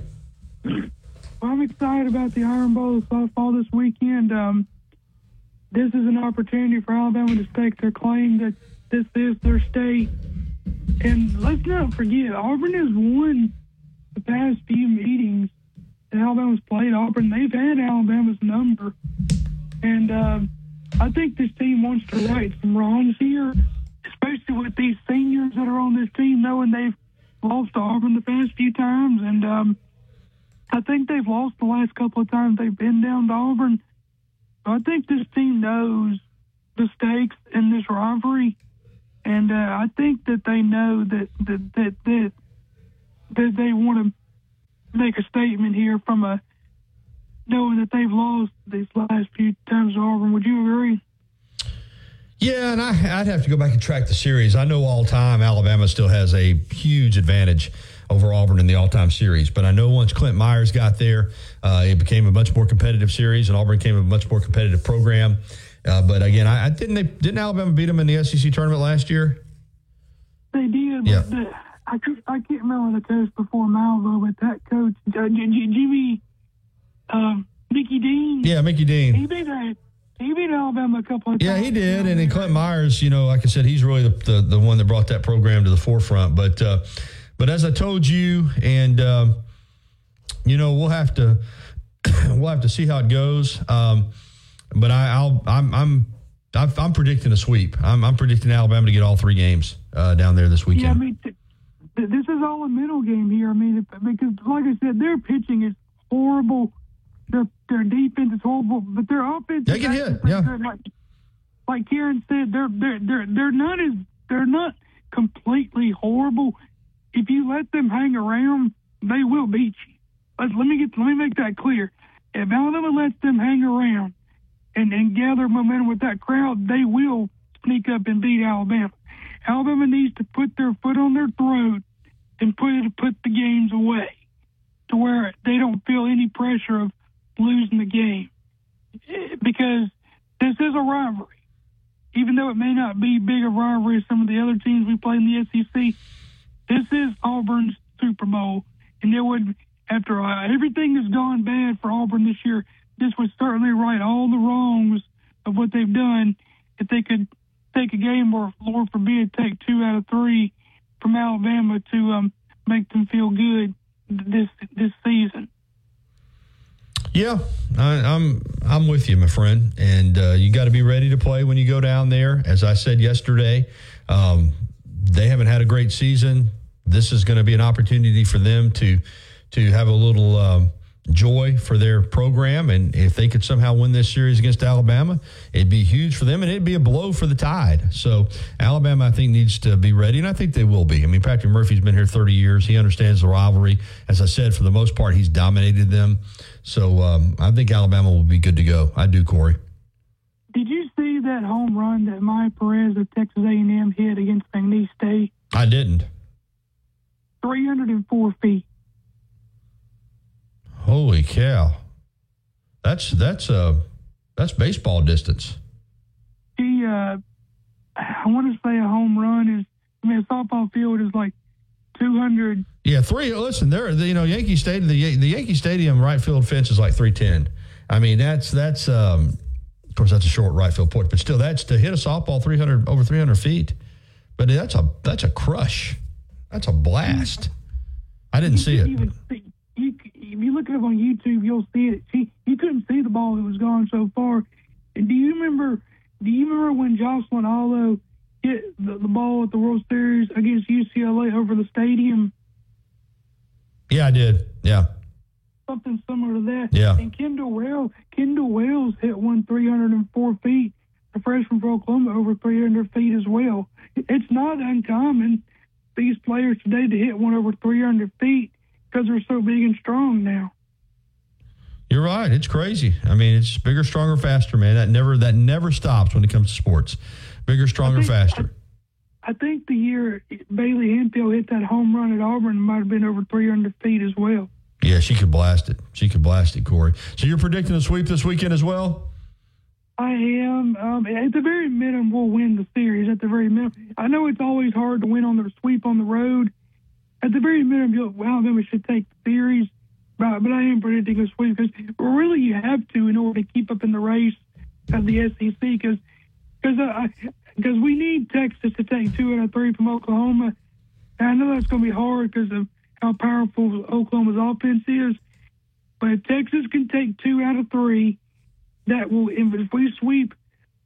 Well, I'm excited about the Iron Bowl softball this weekend. Um, this is an opportunity for Alabama to stake their claim that this is their state. And let's not forget, Auburn has won the past few meetings that Alabama's played Auburn. They've had Alabama's number. And uh, I think this team wants to right some wrongs here, especially with these seniors that are on this team, knowing they've lost to Auburn the past few times. And um, I think they've lost the last couple of times they've been down to Auburn. I think this team knows the stakes in this rivalry, and uh, I think that they know that that that that, that they want to make a statement here from a knowing that they've lost these last few times to Auburn. Would you agree? Yeah, and I, I'd have to go back and track the series. I know all time Alabama still has a huge advantage over Auburn in the all-time series. But I know once Clint Myers got there, uh, it became a much more competitive series, and Auburn became a much more competitive program. Uh, but again, I, I didn't they didn't Alabama beat them in the S E C tournament last year? They did. Yeah. But the, I could, I can't remember the coach before Malvo, but that coach, uh, J- J- Jimmy, um, Mickey Dean. Yeah, Mickey Dean. He beat uh, he beat Alabama a couple of Yeah, times. he did. And then Clint Myers, you know, like I said, he's really the, the, the one that brought that program to the forefront. But uh, but as I told you, and uh, you know, we'll have to we'll have to see how it goes. Um, but I, I'll I'm I'm I'm predicting a sweep. I'm, I'm predicting Alabama to get all three games uh, down there this weekend. Yeah, I mean, th- th- this is all a mental game here. I mean, if, because like I said, their pitching is horrible. Their their defense is horrible, but their offense They is can actually hit, pretty yeah. good. Like, like Karen said, they're they're they're they're not as they're not completely horrible. If you let them hang around, they will beat you. Let, let me get let me make that clear. If Alabama lets them hang around and, and gather momentum with that crowd, they will sneak up and beat Alabama. Alabama needs to put their foot on their throat and put it, put the games away to where they don't feel any pressure of losing the game, because this is a rivalry. Even though it may not be big a rivalry as some of the other teams we play in the S E C, this is Auburn's Super Bowl, and it would, after uh, everything has gone bad for Auburn this year, this would certainly right all the wrongs of what they've done if they could take a game or, Lord forbid, take two out of three from Alabama to um, make them feel good this this season. Yeah, I, I'm I'm with you, my friend, and uh, you got to be ready to play when you go down there. As I said yesterday, um, they haven't had a great season. This is going to be an opportunity for them to to have a little um, joy for their program, and if they could somehow win this series against Alabama, it'd be huge for them, and it'd be a blow for the Tide. So Alabama, I think, needs to be ready, and I think they will be. I mean, Patrick Murphy's been here thirty years. He understands the rivalry. As I said, for the most part, he's dominated them. So um, I think Alabama will be good to go. I do, Corey. Did you see that home run that Maya Perez of Texas A and M hit against McNeese State? I didn't. three hundred four feet. Holy cow! That's that's uh That's baseball distance. He, uh, I want to say a home run is, I mean, a softball field is like two hundred. Yeah, three. Listen, there. You know, Yankee Stadium. The, the Yankee Stadium right field fence is like three ten. I mean, that's that's. Um, of course, that's a short right field point, but still, that's to hit a softball three hundred over three hundred feet. But that's a that's a crush. That's a blast. I didn't see it. Even see, you, if you look it up on YouTube, you'll see it. See, you couldn't see the ball; it was gone so far. And do you remember? Do you remember when Jocelyn Allo hit the, the ball at the World Series against U C L A over the stadium? Yeah, I did. Yeah. Something similar to that. Yeah. And Kendall Wells, Kendall Wells hit one three hundred four feet. A freshman for Oklahoma over three hundred feet as well. It's not uncommon these players today to hit one over three hundred feet because they're so big and strong now. You're right. It's crazy. I mean, it's bigger, stronger, faster, man. That never that never stops when it comes to sports. Bigger, stronger, I think, faster. I, I think the year Bailey Hemphill hit that home run at Auburn might have been over three hundred feet as well. Yeah, she could blast it. She could blast it, Corey. So you're predicting a sweep this weekend as well? I am. Um, at the very minimum, we'll win the series. At the very minimum, I know it's always hard to win on the sweep on the road. At the very minimum, you'll, Alabama should take the series. But, but I am predicting a sweep because really you have to in order to keep up in the race of the S E C because because uh, because we need Texas to take two out of three from Oklahoma. And I know that's going to be hard because of how powerful Oklahoma's offense is. But if Texas can take two out of three, that will, if we sweep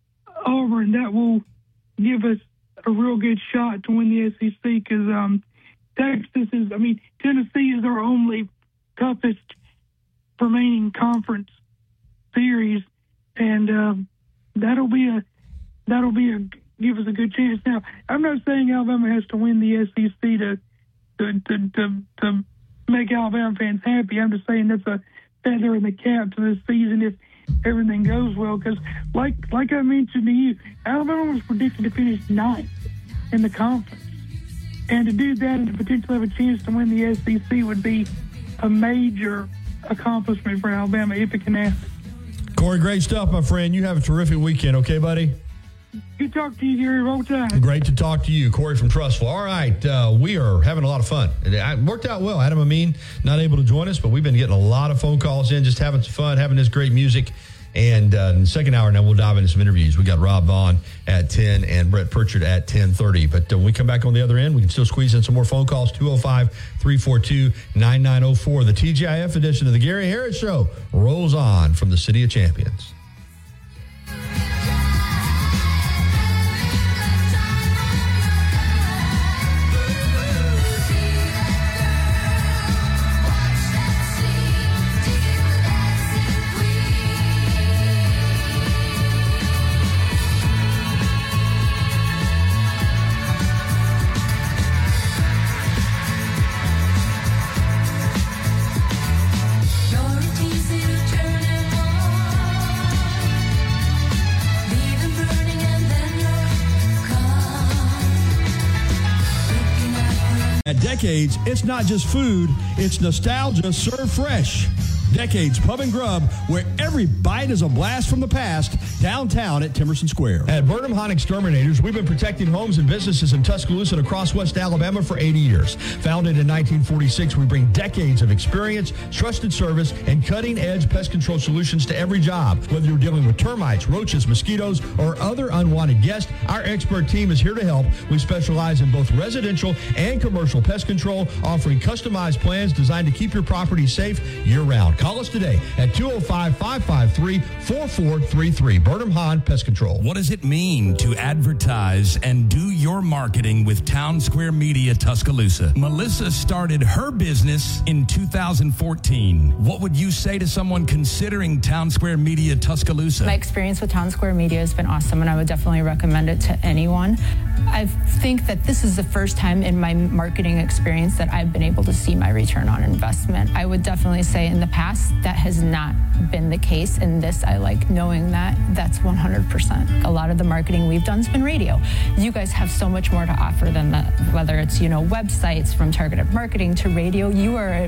Auburn, that will give us a real good shot to win the S E C because um, Texas is, I mean, Tennessee is our only toughest remaining conference series, and um, that'll be a that'll be a give us a good chance. Now, I'm not saying Alabama has to win the S E C to to to, to, to make Alabama fans happy. I'm just saying that's a feather in the cap to this season if everything goes well. Because, like like I mentioned to you, Alabama was predicted to finish ninth in the conference, and to do that and to potentially have a chance to win the S E C would be a major accomplishment for Alabama if it can happen. Corey, great stuff, my friend. You have a terrific weekend, okay, buddy? Good talk to you, Gary. Roll Tide. Great to talk to you, Corey from Trussville. All right, uh, we are having a lot of fun. It worked out well. Adam Amin not able to join us, but we've been getting a lot of phone calls in, just having some fun, having this great music. And uh, in the second hour now, we'll dive into some interviews. We got Rob Vaughn at ten and Brett Pritchard at ten thirty. But uh, when we come back on the other end, we can still squeeze in some more phone calls, two oh five, three four two, nine nine oh four. The T G I F edition of the Gary Harris Show rolls on from the City of Champions. At Decades, it's not just food, it's nostalgia served fresh. Decades Pub and Grub, where every bite is a blast from the past, downtown at Timerson Square. At Burnham Hunt Exterminators, we've been protecting homes and businesses in Tuscaloosa and across West Alabama for eighty years. Founded in nineteen forty-six, we bring decades of experience, trusted service, and cutting-edge pest control solutions to every job. Whether you're dealing with termites, roaches, mosquitoes, or other unwanted guests, our expert team is here to help. We specialize in both residential and commercial pest control, offering customized plans designed to keep your property safe year-round. Call us today at two oh five, five five three, four four three three. Burnham Hahn Pest Control. What does it mean to advertise and do your marketing with Town Square Media Tuscaloosa? Melissa started her business in two thousand fourteen. What would you say to someone considering Town Square Media Tuscaloosa? My experience with Town Square Media has been awesome, and I would definitely recommend it to anyone. I think that this is the first time in my marketing experience that I've been able to see my return on investment. I would definitely say in the past that has not been the case. In this, I like knowing that that's one hundred percent. A lot of the marketing we've done has been radio. You guys have so much more to offer than that, whether it's, you know, websites, from targeted marketing to radio. You are a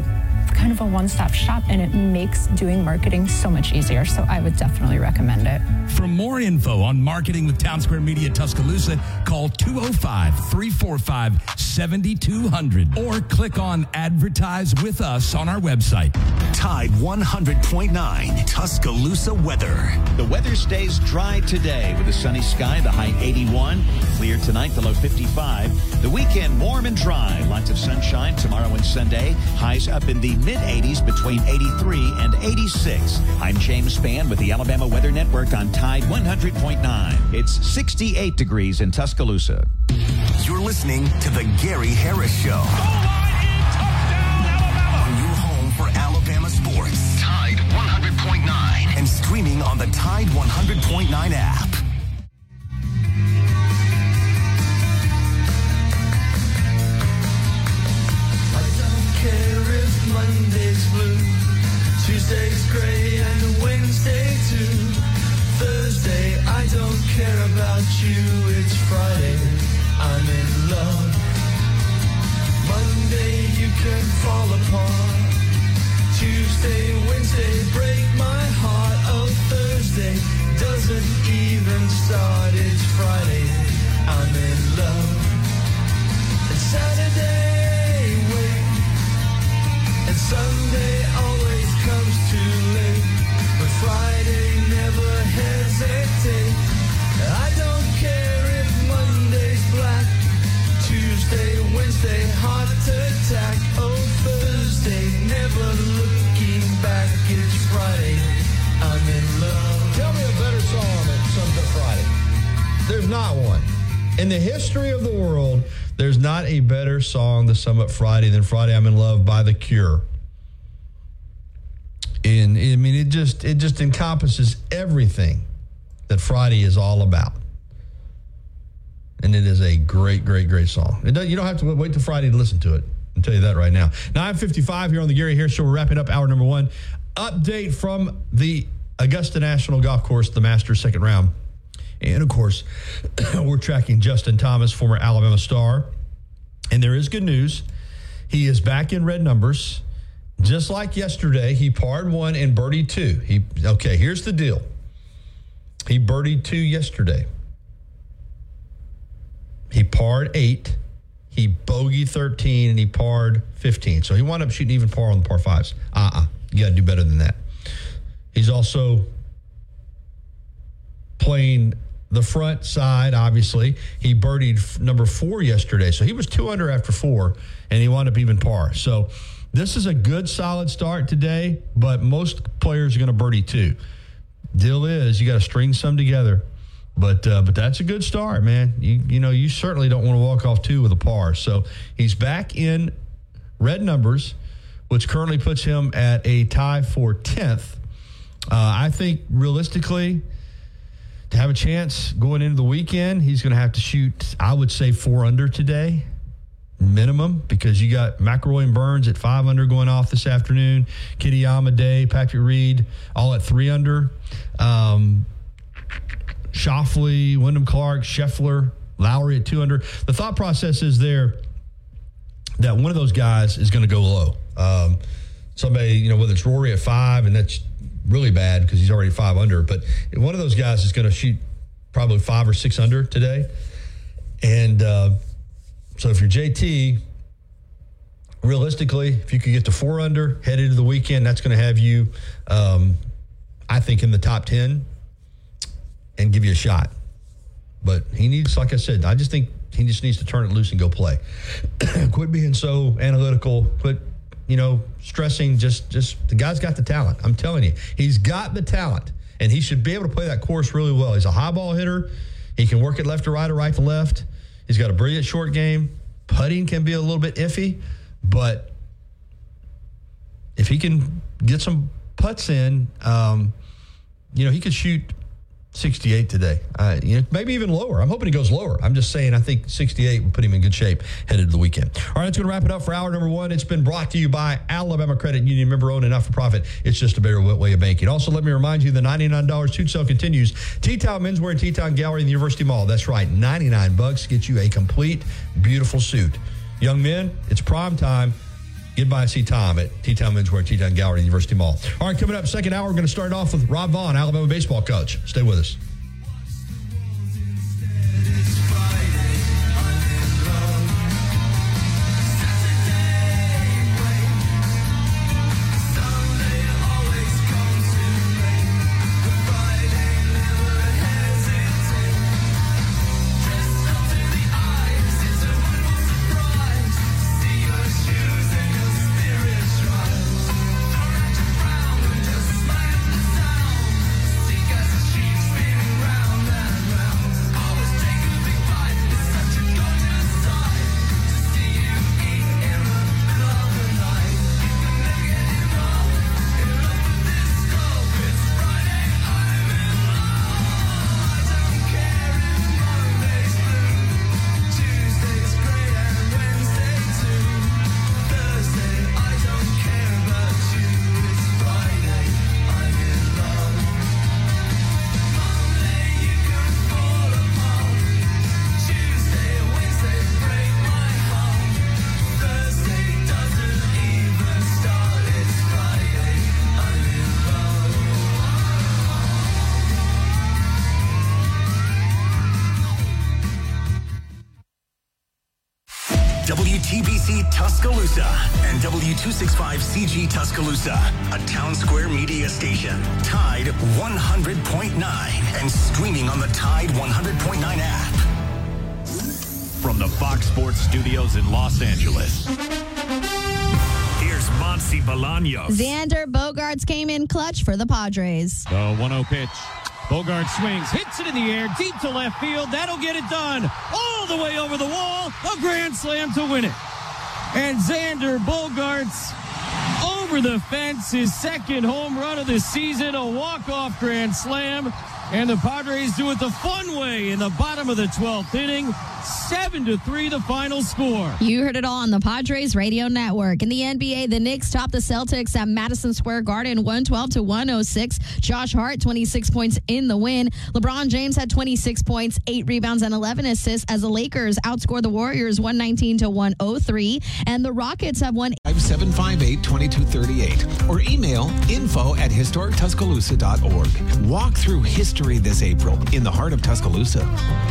kind of a one-stop shop, and it makes doing marketing so much easier. So I would definitely recommend it. For more info on marketing with Town Square Media Tuscaloosa, call two oh five, three four five, seven two zero zero or click on Advertise with Us on our website. Tide one hundred point nine Tuscaloosa weather. The weather stays dry today with a sunny sky, the high eighty-one. Clear tonight, the low fifty-five. The weekend warm and dry. Lots of sunshine tomorrow and Sunday. Highs up in the mid eighties between eighty-three and eighty-six. I'm James Spann with the Alabama Weather Network on Tide one hundred point nine. It's sixty-eight degrees in Tuscaloosa. You're listening to the Gary Harris Show. On your home for Alabama sports. Tide one hundred point nine. And streaming on the Tide one hundred point nine app. Care if Monday's blue, Tuesday's gray, and Wednesday too. Thursday, I don't care about you. It's Friday, I'm in love. Monday, you can fall apart. Tuesday, Wednesday, break my heart. Oh, Thursday doesn't even start. It's Friday, I'm in love. And Saturday, wait. And Sunday always comes too late, but Friday never hesitate. I don't care if Monday's black, Tuesday, Wednesday, heart attack. Oh, Thursday, never looking back. It's Friday, I'm in love. Tell me a better song that sums up Friday. There's not one. In the history of the world, there's not a better song to sum up Friday than Friday I'm in Love by The Cure. And I mean, it just it just encompasses everything that Friday is all about. And it is a great, great, great song. It does, you don't have to wait till Friday to listen to it. I'll tell you that right now. nine fifty-five here on the Gary Harris Show. We're wrapping up hour number one. Update from the Augusta National Golf Course, the Masters second round. And, of course, we're tracking Justin Thomas, former Alabama star. And there is good news. He is back in red numbers. Just like yesterday, he parred one and birdied two. He Okay, here's the deal. He birdied two yesterday. He parred eight. He bogeyed thirteen, and he parred fifteen. So he wound up shooting even par on the par fives. Uh-uh. You got to do better than that. He's also playing the front side, obviously. He birdied f- number four yesterday. So he was two under after four, and he wound up even par. So this is a good, solid start today, but most players are going to birdie two. Deal is, you got to string some together. But uh, but that's a good start, man. You you know, you certainly don't want to walk off two with a par. So he's back in red numbers, which currently puts him at a tie for tenth. Uh, I think realistically, to have a chance going into the weekend, he's going to have to shoot, I would say, four under today, minimum, because you got McIlroy and Burns at five under going off this afternoon. Kitayama, Day, Patrick Reed, all at three under. Um, Schauffele, Wyndham Clark, Scheffler, Lowry at two under. The thought process is there that one of those guys is going to go low. Um, somebody, you know, whether it's Rory at five, and that's really bad because he's already five under, but one of those guys is going to shoot probably five or six under today. And uh, so if you're J T, realistically, if you could get to four under, head into the weekend, that's going to have you, um, I think, in the top ten and give you a shot. But he needs, like I said, I just think he just needs to turn it loose and go play. Quit being so analytical. Quit, you know, stressing. Just, just the guy's got the talent. I'm telling you, he's got the talent, and he should be able to play that course really well. He's a high ball hitter. He can work it left to right or right to left. He's got a brilliant short game. Putting can be a little bit iffy, but if he can get some putts in, um, you know, he could shoot sixty-eight today. Uh, you know, maybe even lower. I'm hoping he goes lower. I'm just saying I think sixty-eight would put him in good shape headed to the weekend. All right, that's going to wrap it up for hour number one. It's been brought to you by Alabama Credit Union, member-owned and not-for-profit. It's just a better way of banking. Also, let me remind you, the ninety-nine dollars suit sale continues. T-Town Menswear and T-Town Gallery in the University Mall. That's right, ninety-nine bucks gets you a complete, beautiful suit. Young men, it's prime time. Get by and see Tom at T-Town Menswear, T-Town Gallery, University Mall. All right, coming up second hour, we're going to start off with Rob Vaughn, Alabama baseball coach. Stay with us. W T B C Tuscaloosa and W two sixty-five C G Tuscaloosa, a Town Square media station. Tide one hundred point nine and streaming on the Tide one hundred point nine app. From the Fox Sports Studios in Los Angeles, here's Monsi Bolaños. Xander Bogaerts came in clutch for the Padres. The one oh pitch. Bogart swings, hits it in the air, deep to left field. That'll get it done. All the way over the wall. A grand slam to win it. And Xander Bogaerts over the fence, his second home run of the season, a walk-off grand slam. And the Padres do it the fun way in the bottom of the twelfth inning. seven to three the final score. You heard it all on the Padres Radio Network. In the N B A, the Knicks topped the Celtics at Madison Square Garden one twelve to one oh six. Josh Hart, twenty-six points in the win. LeBron James had twenty-six points, eight rebounds, and eleven assists as the Lakers outscored the Warriors one nineteen to one oh three. And the Rockets have won seven five eight, two two three eight or email info at historic tuscaloosa dot org. Walk through history this April in the heart of Tuscaloosa.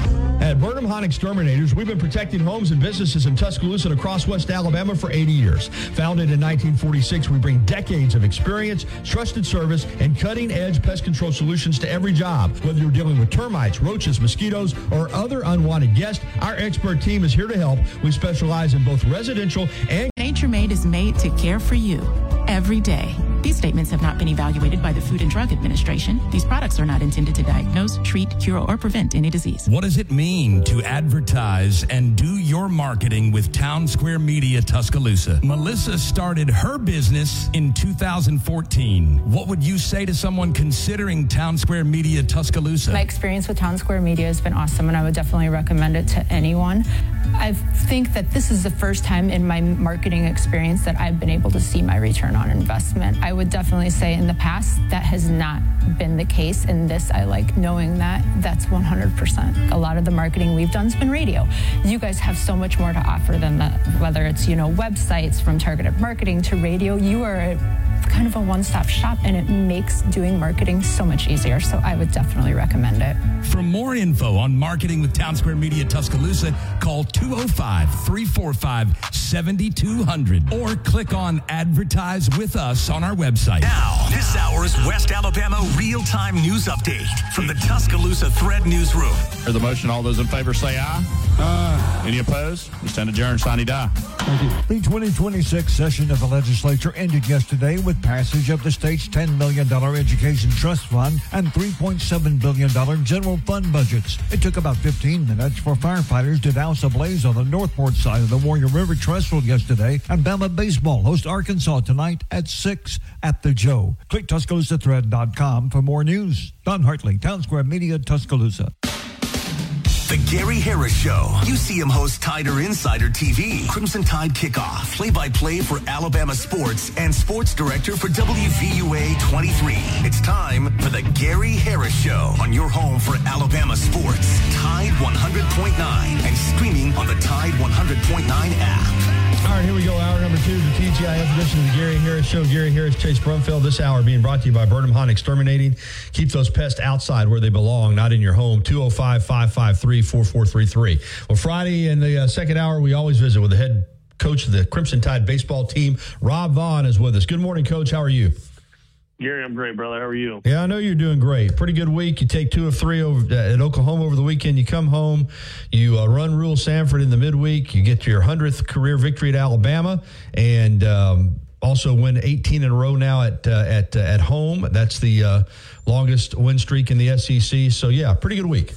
At Burnham Hunt Exterminators, we've been protecting homes and businesses in Tuscaloosa and across West Alabama for eighty years. Founded in nineteen forty-six, we bring decades of experience, trusted service, and cutting-edge pest control solutions to every job. Whether you're dealing with termites, roaches, mosquitoes, or other unwanted guests, our expert team is here to help. We specialize in both residential and... Nature Made is made to care for you every day. These statements have not been evaluated by the Food and Drug Administration. These products are not intended to diagnose, treat, cure, or prevent any disease. What does it mean to advertise and do your marketing with Town Square Media Tuscaloosa? Melissa started her business in two thousand fourteen. What would you say to someone considering Town Square Media Tuscaloosa? My experience with Town Square Media has been awesome, and I would definitely recommend it to anyone. I think that this is the first time in my marketing experience that I've been able to see my return on investment. I would definitely say in the past that has not been the case. In this, I like knowing that that's one hundred percent. A lot of the marketing we've done has been radio. You guys have so much more to offer than that, whether it's, you know, websites, from targeted marketing to radio. You are a, kind of a one-stop shop, and it makes doing marketing so much easier. So I would definitely recommend it. For more info on marketing with Town Square Media Tuscaloosa, call two oh five, three four five, seven two zero zero or click on Advertise with Us on our website. Now, this hour's West Alabama real-time news update from the Tuscaloosa Thread Newsroom. For the motion, all those in favor say aye. Aye. Any opposed? We stand adjourned. Sine die. Thank you. The twenty twenty-six session of the legislature ended yesterday with passage of the state's ten million dollars Education Trust Fund and three point seven billion dollars general fund budgets. It took about fifteen minutes for firefighters to douse a blaze on the Northport side of the Warrior River Trestle yesterday, and Bama baseball hosts Arkansas tonight at six at the Joe. Click Tuscaloosa Thread dot com for more news. Don Hartley, Town Square Media, Tuscaloosa. The Gary Harris Show. U C M host Tider Insider T V. Crimson Tide Kickoff. Play-by-play for Alabama sports and sports director for W V U A twenty-three. It's time for the Gary Harris Show on your home for Alabama sports. Tide one hundred point nine and streaming on the Tide one hundred point nine app. All right, here we go. Hour number two, the T G I F edition of the Gary Harris Show. Gary Harris, Chase Brumfield. This hour being brought to you by Burnham Hunt Exterminating. Keep those pests outside where they belong, not in your home. two oh five, five five three, four four three three. Well, Friday in the uh, second hour, we always visit with the head coach of the Crimson Tide baseball team. Rob Vaughn is with us. Good morning, Coach. How are you? Gary, I'm great, brother. How are you? Yeah, I know you're doing great. Pretty good week. You take two of three over at Oklahoma over the weekend. You come home. You uh, run Rule Sanford in the midweek. You get your hundredth career victory at Alabama, and um, also win eighteen in a row now at uh, at uh, at home. That's the uh, longest win streak in the S E C. So yeah, pretty good week.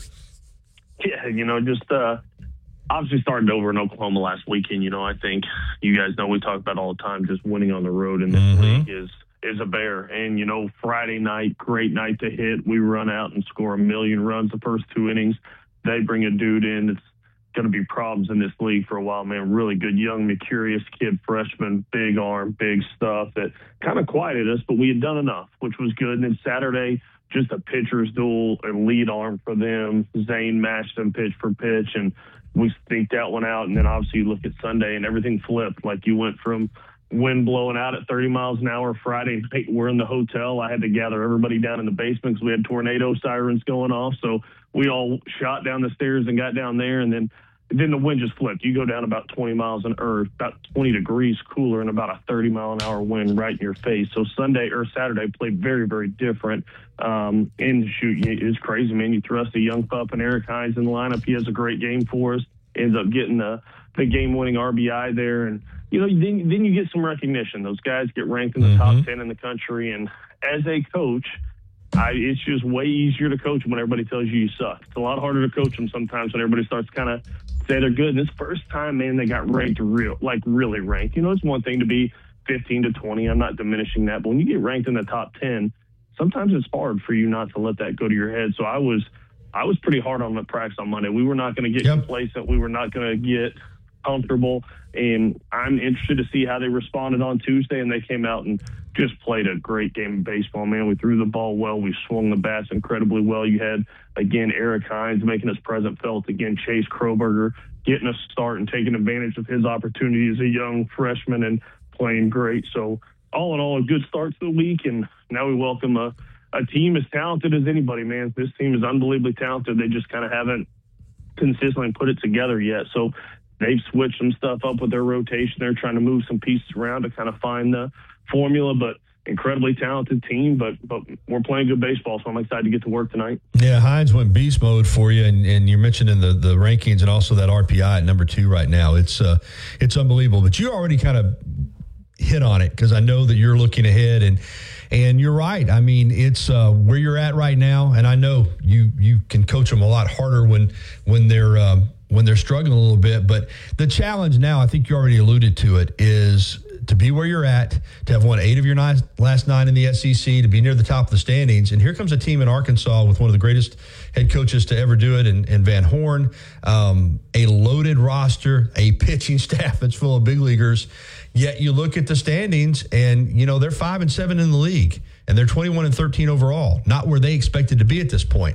Yeah, you know, just uh, obviously started over in Oklahoma last weekend. You know, I think you guys know we talk about all the time. Just winning on the road in this mm-hmm. league is. is a bear. And, you know, Friday night, great night to hit. We run out and score a million runs the first two innings. They bring a dude in that's going to be problems in this league for a while, man. Really good, young, mercurious kid, freshman, big arm, big stuff that kind of quieted us, but we had done enough, which was good. And then Saturday, just a pitcher's duel, a lead arm for them. Zane matched them pitch for pitch, and we sneaked that one out. And then obviously you look at Sunday and everything flipped. Like you went from wind blowing out at thirty miles an hour Friday night. We're in the hotel. I had to gather everybody down in the basement because we had tornado sirens going off. So we all shot down the stairs and got down there, and then then the wind just flipped. You go down about twenty miles an hour, about twenty degrees cooler, and about a thirty mile an hour wind right in your face. So Sunday or Saturday played very, very different. Um, and shoot, it's crazy, man. You thrust a young pup and Eric Hines in the lineup. He has a great game for us. Ends up getting the, the game-winning R B I there, and you know, then, then you get some recognition. Those guys get ranked in the mm-hmm. top ten in the country. And as a coach, I, it's just way easier to coach when everybody tells you you suck. It's a lot harder to coach them sometimes when everybody starts kind of say they're good. And this first time, man, they got ranked real, like really ranked. You know, it's one thing to be fifteen to twenty. I'm not diminishing that. But when you get ranked in the top ten, sometimes it's hard for you not to let that go to your head. So I was I was pretty hard on the practice on Monday. We were not going to get yep. complacent. We were not going to get comfortable, and I'm interested to see how they responded on Tuesday, and they came out and just played a great game of baseball, man. We threw the ball well. We swung the bats incredibly well. You had, again, Eric Hines making his presence felt. Again, Chase Kroberger getting a start and taking advantage of his opportunity as a young freshman and playing great. So all in all, a good start to the week, and now we welcome a, a team as talented as anybody, man. This team is unbelievably talented. They just kind of haven't consistently put it together yet. So they've switched some stuff up with their rotation. They're trying to move some pieces around to kind of find the formula, but incredibly talented team, but but we're playing good baseball, so I'm excited to get to work tonight. Yeah, Hines went beast mode for you, and, and you're mentioning the, the rankings and also that R P I at number two right now. It's uh, it's unbelievable. But you already kind of hit on it because I know that you're looking ahead, and and you're right. I mean, it's uh, where you're at right now, and I know you you can coach them a lot harder when when they're um, when they're struggling a little bit. But the challenge now, I think you already alluded to it, is to be where you're at, to have won eight of your nine, last nine in the S E C, to be near the top of the standings. And here comes a team in Arkansas with one of the greatest head coaches to ever do it, in, in Van Horn, um, a loaded roster, a pitching staff that's full of big leaguers. Yet you look at the standings, and, you know, they're five and seven in the league, and they're twenty-one and thirteen overall, not where they expected to be at this point.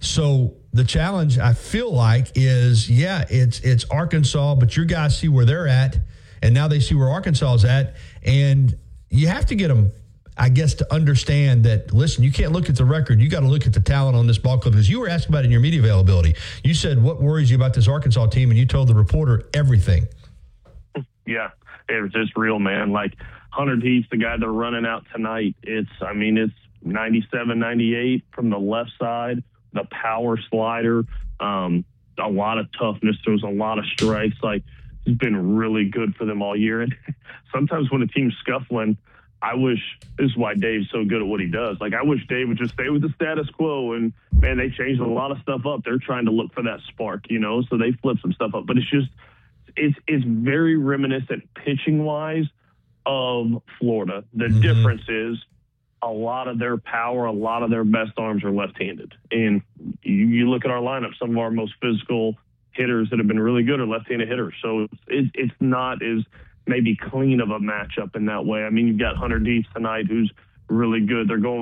So the challenge, I feel like, is, yeah, it's it's Arkansas, but your guys see where they're at, and now they see where Arkansas is at, and you have to get them, I guess, to understand that, listen, you can't look at the record. You got to look at the talent on this ball club, because you were asked about it in your media availability. You said, what worries you about this Arkansas team, and you told the reporter everything. Yeah, it was just real, man. Like, Hunter Deep's the guy they're running out tonight. It's, I mean, it's ninety-seven, ninety-eight from the left side, the power slider, um, a lot of toughness. There's a lot of strikes. Like, it's been really good for them all year. And sometimes when a team's scuffling, I wish, this is why Dave's so good at what he does. Like, I wish Dave would just stay with the status quo. And, man, they changed a lot of stuff up. They're trying to look for that spark, you know, so they flip some stuff up. But it's just, it's it's very reminiscent pitching-wise of Florida. The mm-hmm. difference is a lot of their power, a lot of their best arms are left-handed. And you, you look at our lineup, some of our most physical hitters that have been really good are left-handed hitters. So it's, it's not as maybe clean of a matchup in that way. I mean, you've got Hunter Deep tonight who's really good. They're going,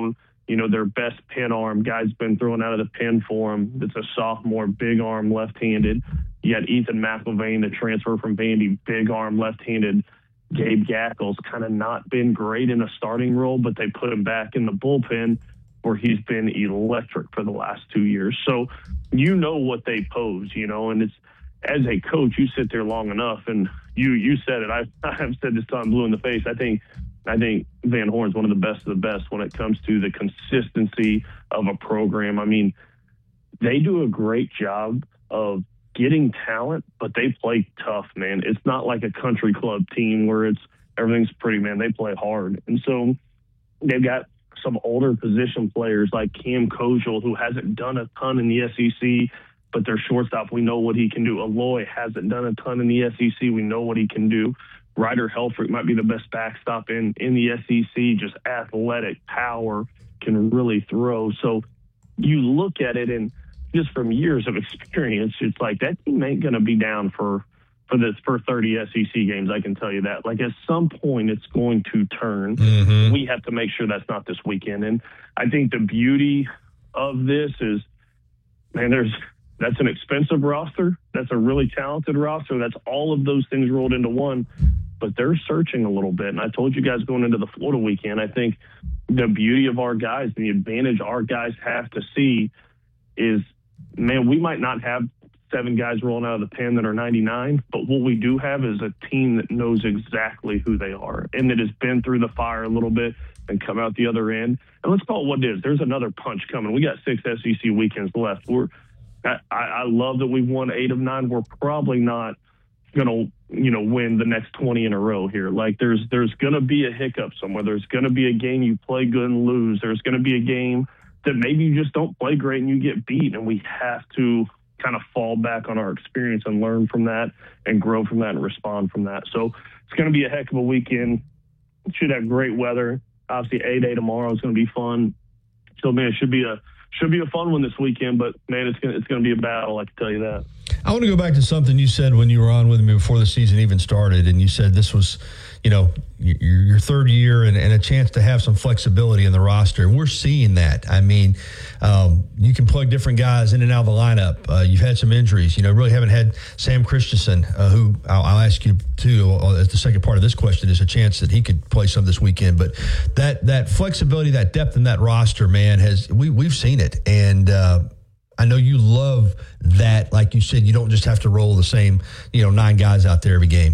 you know, their best pin arm guy's been thrown out of the pen for him. It's a sophomore, big arm, left-handed. You had Ethan McIlvain, the transfer from Vandy, big arm, left-handed. Gabe Gackle's kind of not been great in a starting role, but they put him back in the bullpen where he's been electric for the last two years. So you know what they pose, you know, and it's, as a coach, you sit there long enough, and you you said it. I've, I've said this time blue in the face. I think I think Van Horn's one of the best of the best when it comes to the consistency of a program. I mean, they do a great job of getting talent, but they play tough, man. It's not like a country club team where it's everything's pretty, man. They play hard. And so they've got some older position players like Cam Kojal, who hasn't done a ton in the S E C, but their shortstop, we know what he can do. Aloy hasn't done a ton in the S E C. We know what he can do. Ryder Helfrich might be the best backstop in, in the S E C, just athletic power, can really throw. So you look at it, and just from years of experience, it's like that team ain't going to be down for for this for thirty S E C games. I can tell you that. Like, at some point, it's going to turn. Mm-hmm. We have to make sure that's not this weekend. And I think the beauty of this is, man, there's that's an expensive roster. That's a really talented roster. That's all of those things rolled into one. But they're searching a little bit. And I told you guys going into the Florida weekend, I think the beauty of our guys, the advantage our guys have to see is, man, we might not have seven guys rolling out of the pen that are ninety-nine, but what we do have is a team that knows exactly who they are and that has been through the fire a little bit and come out the other end. And let's call it what it is. There's another punch coming. We got six S E C weekends left. We're I, I love that we've won eight of nine. We're probably not going to, you know, win the next twenty in a row here. Like, there's there's going to be a hiccup somewhere. There's going to be a game you play good and lose. There's going to be a game that maybe you just don't play great and you get beat, and we have to kind of fall back on our experience and learn from that and grow from that and respond from that. So it's going to be a heck of a weekend. It should have great weather. Obviously, A-Day tomorrow is going to be fun. So, man, it should be a should be a fun one this weekend, but, man, it's going to, it's going to be a battle, I can tell you that. I want to go back to something you said when you were on with me before the season even started, and you said this was, you know, your, your third year and, and a chance to have some flexibility in the roster. And we're seeing that. I mean, um, you can plug different guys in and out of the lineup. Uh, you've had some injuries. You know, really haven't had Sam Christensen, uh, who I'll, I'll ask you too, as the second part of this question, is a chance that he could play some this weekend. But that that flexibility, that depth in that roster, man, has we we've seen it. And uh, I know you love that. Like you said, you don't just have to roll the same, you know, nine guys out there every game.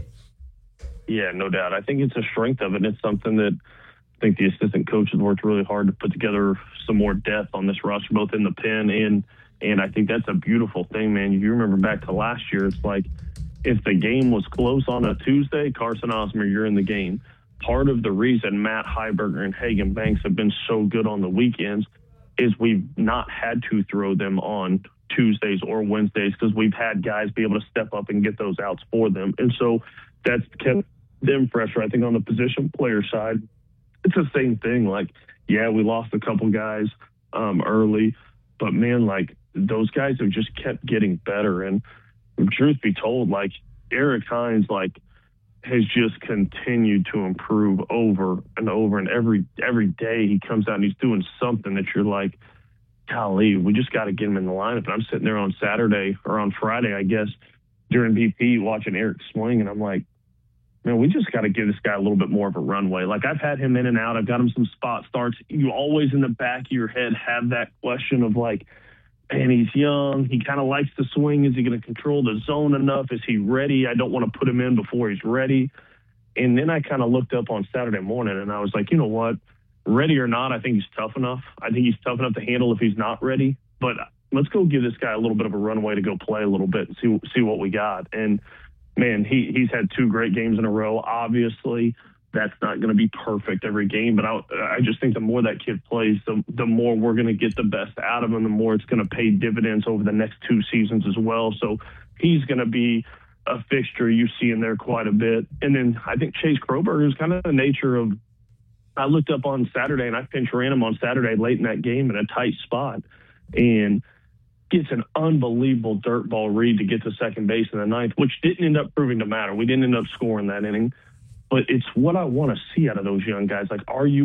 Yeah, no doubt. I think it's a strength of it. And it's something that I think the assistant coach has worked really hard to put together some more depth on this roster, both in the pen and and I think that's a beautiful thing, man. If you remember back to last year, it's like if the game was close on a Tuesday, Carson Osmer, you're in the game. Part of the reason Matt Heiberger and Hagan Banks have been so good on the weekends is we've not had to throw them on Tuesdays or Wednesdays because we've had guys be able to step up and get those outs for them. And so that's kept them fresher. I think on the position player side, it's the same thing. Like, yeah, we lost a couple guys um, early, but, man, like, those guys have just kept getting better. And truth be told, like, Eric Hines, like, has just continued to improve over and over. And every every day he comes out and he's doing something that you're like, golly, we just got to get him in the lineup. And I'm sitting there on Saturday or on Friday, I guess, during B P watching Eric swing, and I'm like, man, we just got to give this guy a little bit more of a runway. Like, I've had him in and out. I've got him some spot starts. You always in the back of your head have that question of like, man, he's young. He kind of likes to swing. Is he going to control the zone enough? Is he ready? I don't want to put him in before he's ready. And then I kind of looked up on Saturday morning, and I was like, you know what? Ready or not, I think he's tough enough. I think he's tough enough to handle if he's not ready. But let's go give this guy a little bit of a runway to go play a little bit and see see what we got. And, man, he, he's had two great games in a row. Obviously, that's not going to be perfect every game, but I, I just think the more that kid plays, the, the more we're going to get the best out of him, the more it's going to pay dividends over the next two seasons as well. So he's going to be a fixture you see in there quite a bit. And then I think Chase Kroberger is kind of the nature of – I looked up on Saturday, and I pinch ran him on Saturday late in that game in a tight spot, and – gets an unbelievable dirt ball read to get to second base in the ninth, which didn't end up proving to matter. We didn't end up scoring that inning, but it's what I want to see out of those young guys. Like, are you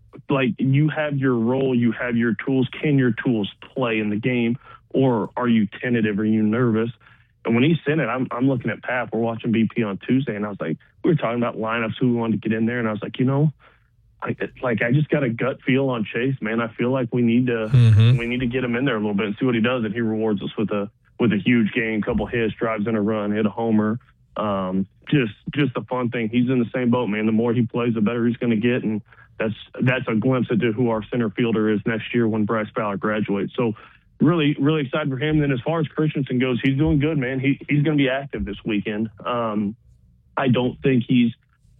like you have your role, you have your tools. Can your tools play in the game, or are you tentative? Are you nervous? And when he sent it, I'm I'm looking at Pat. We're watching B P on Tuesday, and I was like, we were talking about lineups, who we wanted to get in there, and I was like, you know, I, like I just got a gut feel on Chase, man. I feel like we need to mm-hmm. we need to get him in there a little bit and see what he does, and he rewards us with a with a huge game, couple hits, drives in a run, hit a homer. Um, just just a fun thing. He's in the same boat, man. The more he plays, the better he's going to get, and that's that's a glimpse into who our center fielder is next year when Bryce Fowler graduates. So. Really, really excited for him. And then as far as Christensen goes, he's doing good, man. He he's going to be active this weekend. Um, I don't think he's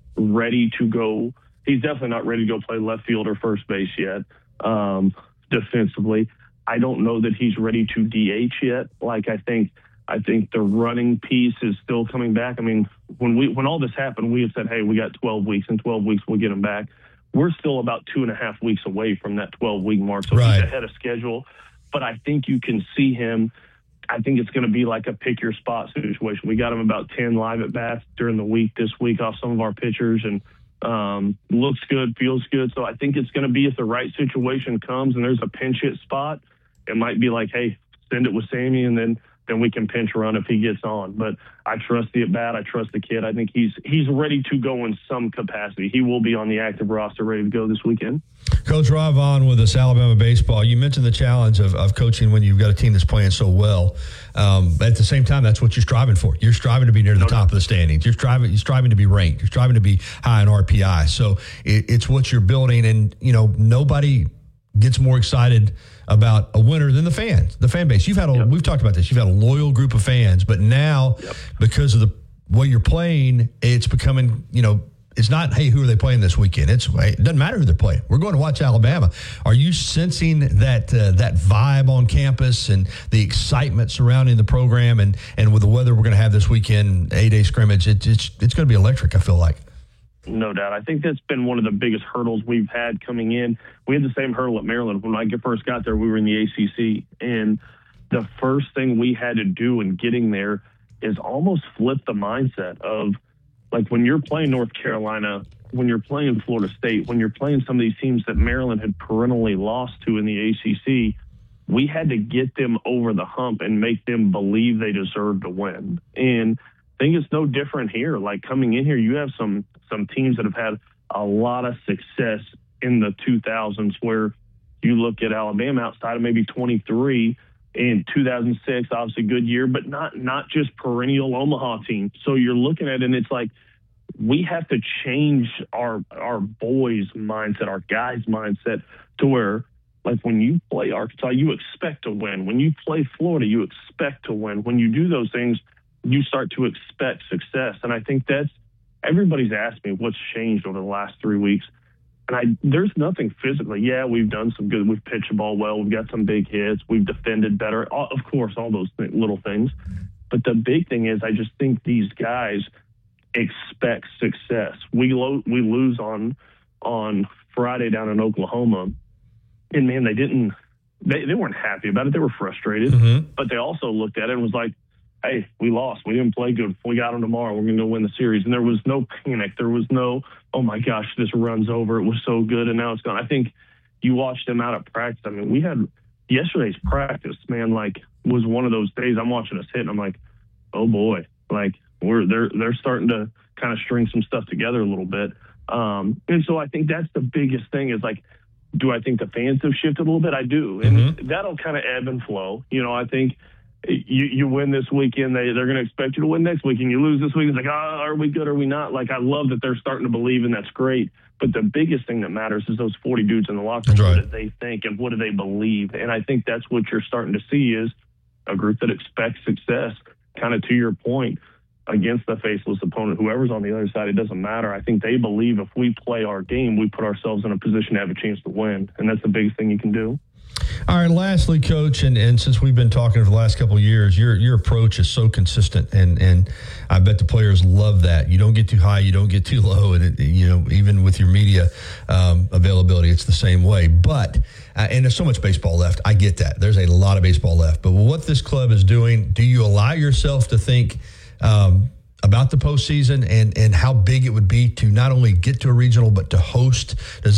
ready to go. He's definitely not ready to go play left field or first base yet. Um, defensively, I don't know that he's ready to D H yet. Like I think, I think the running piece is still coming back. I mean, when we when all this happened, we had said, hey, we got twelve weeks. In twelve weeks, we'll get him back. We're still about two and a half weeks away from that twelve week mark, so right. He's ahead of schedule. But I think you can see him. I think it's going to be like a pick your spot situation. We got him about ten live at bats during the week this week off some of our pitchers, and um, looks good, feels good. So I think it's going to be if the right situation comes and there's a pinch hit spot, it might be like, hey, send it with Sammy, and then then we can pinch run if he gets on. But I trust the at bat. I trust the kid. I think he's he's ready to go in some capacity. He will be on the active roster, ready to go this weekend. Coach Rob Vaughn with us, Alabama baseball. You mentioned the challenge of, of coaching when you've got a team that's playing so well. Um, but at the same time, that's what you're striving for. You're striving to be near the no top doubt. of the standings. You're striving, you're striving to be ranked. You're striving to be high in R P I. So it, it's what you're building. And, you know, nobody gets more excited about a winner than the fans, the fan base. You've had a, yep. we've talked about this. You've had a loyal group of fans, but now yep. because of the way you're playing, it's becoming, you know, it's not, hey, who are they playing this weekend? It's it doesn't matter who they're playing. We're going to watch Alabama. Are you sensing that uh, that vibe on campus and the excitement surrounding the program, and, and with the weather we're going to have this weekend, eight-day scrimmage? It, it's it's going to be electric, I feel like. No doubt. I think that's been one of the biggest hurdles we've had coming in. We had the same hurdle at Maryland. When I first got there, we were in the A C C, and the first thing we had to do in getting there is almost flip the mindset of, like, when you're playing North Carolina, when you're playing Florida State, when you're playing some of these teams that Maryland had perennially lost to in the A C C, we had to get them over the hump and make them believe they deserved to win. And I think it's no different here. Like, coming in here, you have some some teams that have had a lot of success in the two thousands, where you look at Alabama outside of maybe twenty-three in two thousand six, obviously good year, but not not just perennial Omaha team. So you're looking at it, and it's like, we have to change our our boys' mindset, our guys' mindset, to where, like, when you play Arkansas, you expect to win. When you play Florida, you expect to win. When you do those things, you start to expect success. And I think that's, everybody's asked me what's changed over the last three weeks. And I, there's nothing physically. Yeah, we've done some good. We've pitched the ball well. We've got some big hits. We've defended better. Of course, all those th- little things. But the big thing is, I just think these guys expect success. We lo- we lose on on Friday down in Oklahoma, and man, they didn't. They, they weren't happy about it. They were frustrated. Mm-hmm. But they also looked at it and was like, hey, we lost. We didn't play good. If we got them tomorrow, we're going to win the series. And there was no panic. There was no, oh, my gosh, this runs over. It was so good, and now it's gone. I think you watched them out of practice. I mean, we had yesterday's practice, man, like, was one of those days I'm watching us hit, and I'm like, oh, boy. Like, we're they're they're starting to kind of string some stuff together a little bit. Um, and so I think that's the biggest thing is, like, do I think the fans have shifted a little bit? I do. And mm-hmm. that'll kind of ebb and flow. You know, I think – You, you win this weekend, they, they're going to expect you to win next weekend. You lose this week, it's like, oh, are we good or are we not? Like, I love that they're starting to believe, and that's great. But the biggest thing that matters is those forty dudes in the locker room. Right. What do they think and what do they believe? And I think that's what you're starting to see is a group that expects success, kind of to your point, against the faceless opponent. Whoever's on the other side, it doesn't matter. I think they believe if we play our game, we put ourselves in a position to have a chance to win. And that's the biggest thing you can do. All right, lastly, Coach, and, and since we've been talking for the last couple of years, your your approach is so consistent, and, and I bet the players love that. You don't get too high, you don't get too low, and it, you know, even with your media um, availability, it's the same way. But uh, and there's so much baseball left. I get that. There's a lot of baseball left. But what this club is doing, do you allow yourself to think um, about the postseason and and how big it would be to not only get to a regional but to host? Does that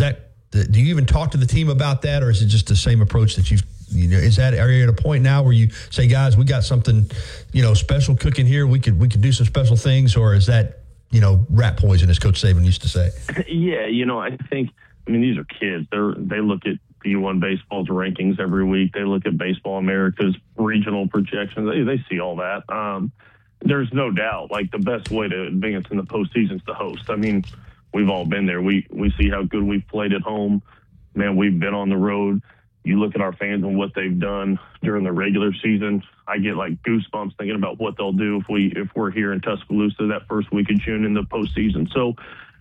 Do you even talk to the team about that, or is it just the same approach that you've, you know, is that, are you at a point now where you say, guys, we got something, you know, special cooking here. We could, we could do some special things, or is that, you know, rat poison, as Coach Saban used to say? Yeah. You know, I think, I mean, these are kids. They're, they look at D one baseball's rankings every week. They look at Baseball America's regional projections. They, they see all that. Um, there's no doubt, like, the best way to advance in the postseason is to host. I mean, we've all been there. We we see how good we've played at home. Man, we've been on the road. You look at our fans and what they've done during the regular season. I get like goosebumps thinking about what they'll do if we if we're here in Tuscaloosa that first week of June in the postseason. So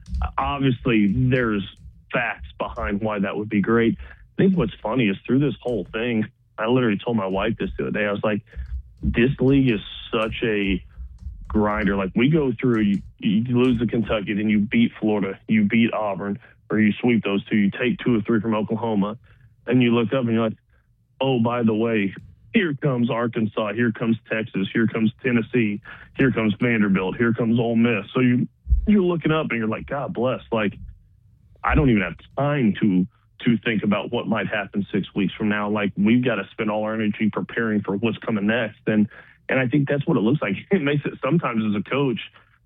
obviously there's facts behind why that would be great. I think what's funny is through this whole thing, I literally told my wife this the other day. I was like, this league is such a grinder. Like, we go through, you, you lose to Kentucky, then you beat Florida, you beat Auburn, or you sweep those two, you take two or three from Oklahoma, and you look up and you're like, oh, by the way, here comes Arkansas, here comes Texas, here comes Tennessee, here comes Vanderbilt, here comes Ole Miss. So you, you're looking up and you're like, God bless. Like, I don't even have time to to think about what might happen six weeks from now. Like, we've got to spend all our energy preparing for what's coming next. And And I think that's what it looks like. It makes it sometimes as a coach,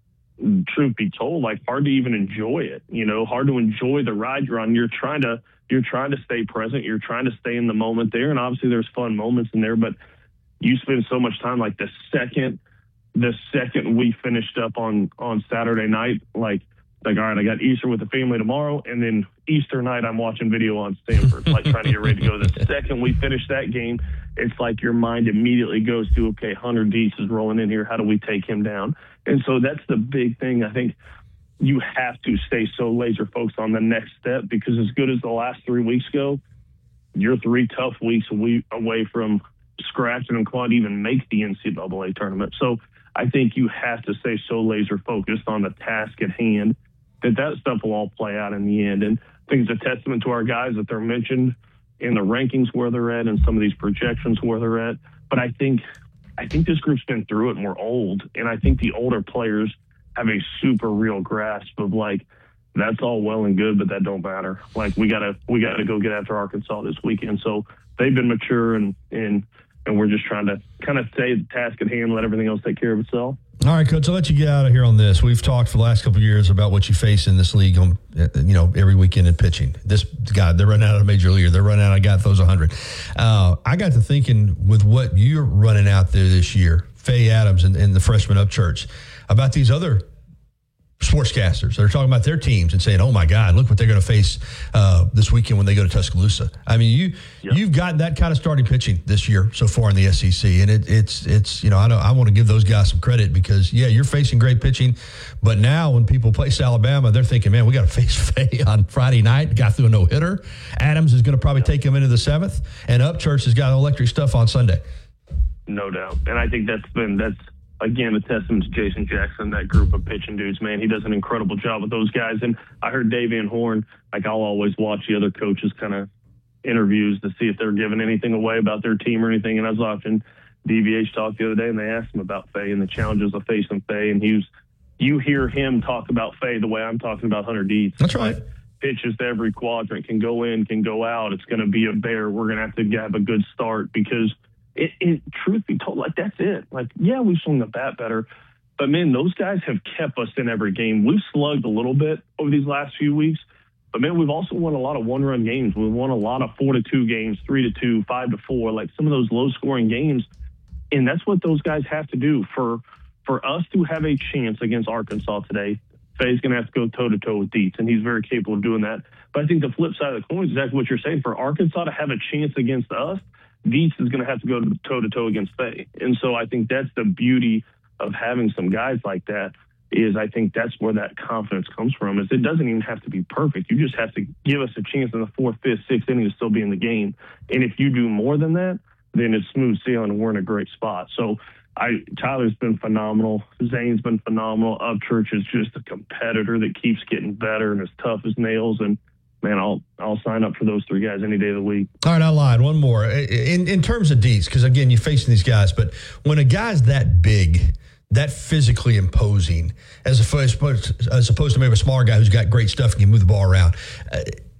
truth be told, like, hard to even enjoy it, you know, hard to enjoy the ride you're on. You're trying to, you're trying to stay present. You're trying to stay in the moment there. And obviously there's fun moments in there, but you spend so much time, like the second, the second we finished up on, on Saturday night, like, like, all right, I got Easter with the family tomorrow. And then Easter night, I'm watching video on Stanford, like trying to get ready to go. The second we finish that game, it's like your mind immediately goes to, okay, Hunter Dietz is rolling in here. How do we take him down? And so that's the big thing. I think you have to stay so laser focused on the next step, because as good as the last three weeks go, you're three tough weeks away from scratching and clawing to even make the N C double A tournament. So I think you have to stay so laser focused on the task at hand that that stuff will all play out in the end. And I think it's a testament to our guys that they're mentioned in the rankings where they're at and some of these projections where they're at. But I think I think this group's been through it and we're old. And I think the older players have a super real grasp of, like, that's all well and good, but that don't matter. Like, we gotta we gotta go get after Arkansas this weekend. So they've been mature, and and and we're just trying to kind of stay the task at hand, let everything else take care of itself. All right, Coach, I'll let you get out of here on this. We've talked for the last couple of years about what you face in this league, on, you know, every weekend in pitching. This guy, they're running out of a major leaguer. They're running out of a guy that throws one hundred. Uh, I got to thinking with what you're running out there this year, Faye Adams and, and the freshman Upchurch, about these other sportscasters that are talking about their teams and saying, oh, my God, look what they're going to face uh, this weekend when they go to Tuscaloosa. I mean, you, yep. you've got that kind of starting pitching this year so far in the S E C. And it, it's, it's you know, I know I want to give those guys some credit because, yeah, you're facing great pitching. But now when people place Alabama, they're thinking, man, we got to face Faye on Friday night. Got through a no-hitter. Adams is going to probably yep. take him into the seventh. And Upchurch has got electric stuff on Sunday. No doubt. And I think that's been – that's – again, a testament to Jason Jackson, that group of pitching dudes, man. He does an incredible job with those guys. And I heard Dave Van Horn, like, I'll always watch the other coaches' kind of interviews to see if they're giving anything away about their team or anything. And I was watching D V H talk the other day, and they asked him about Faye and the challenges of facing Faye. And he was, you hear him talk about Faye the way I'm talking about Hunter Dietz. That's right. Like, pitches to every quadrant, can go in, can go out. It's going to be a bear. We're going to have to have a good start because – It, it, truth be told, like, that's it. Like, yeah, we swung the bat better, but, man, those guys have kept us in every game. We've slugged a little bit over these last few weeks, but, man, we've also won a lot of one-run games. We've won a lot of four to two games, three to two, five to four, like some of those low-scoring games, and that's what those guys have to do. For for us to have a chance against Arkansas today, Faye's going to have to go toe-to-toe with Dietz, and he's very capable of doing that. But I think the flip side of the coin is exactly what you're saying. For Arkansas to have a chance against us, Dietz is going to have to go toe-to-toe against Faye. And so I think that's the beauty of having some guys like that is I think that's where that confidence comes from, is it doesn't even have to be perfect. You just have to give us a chance in the fourth, fifth, sixth inning to still be in the game. And if you do more than that, then it's smooth sailing and we're in a great spot. So I Tyler's been phenomenal. Zane's been phenomenal. Upchurch is just a competitor that keeps getting better and as tough as nails. And man, I'll I'll sign up for those three guys any day of the week. All right, I lied. One more. In in terms of Dietz, because, again, you're facing these guys, but when a guy's that big, that physically imposing, as opposed, as opposed to maybe a smaller guy who's got great stuff and can move the ball around, uh,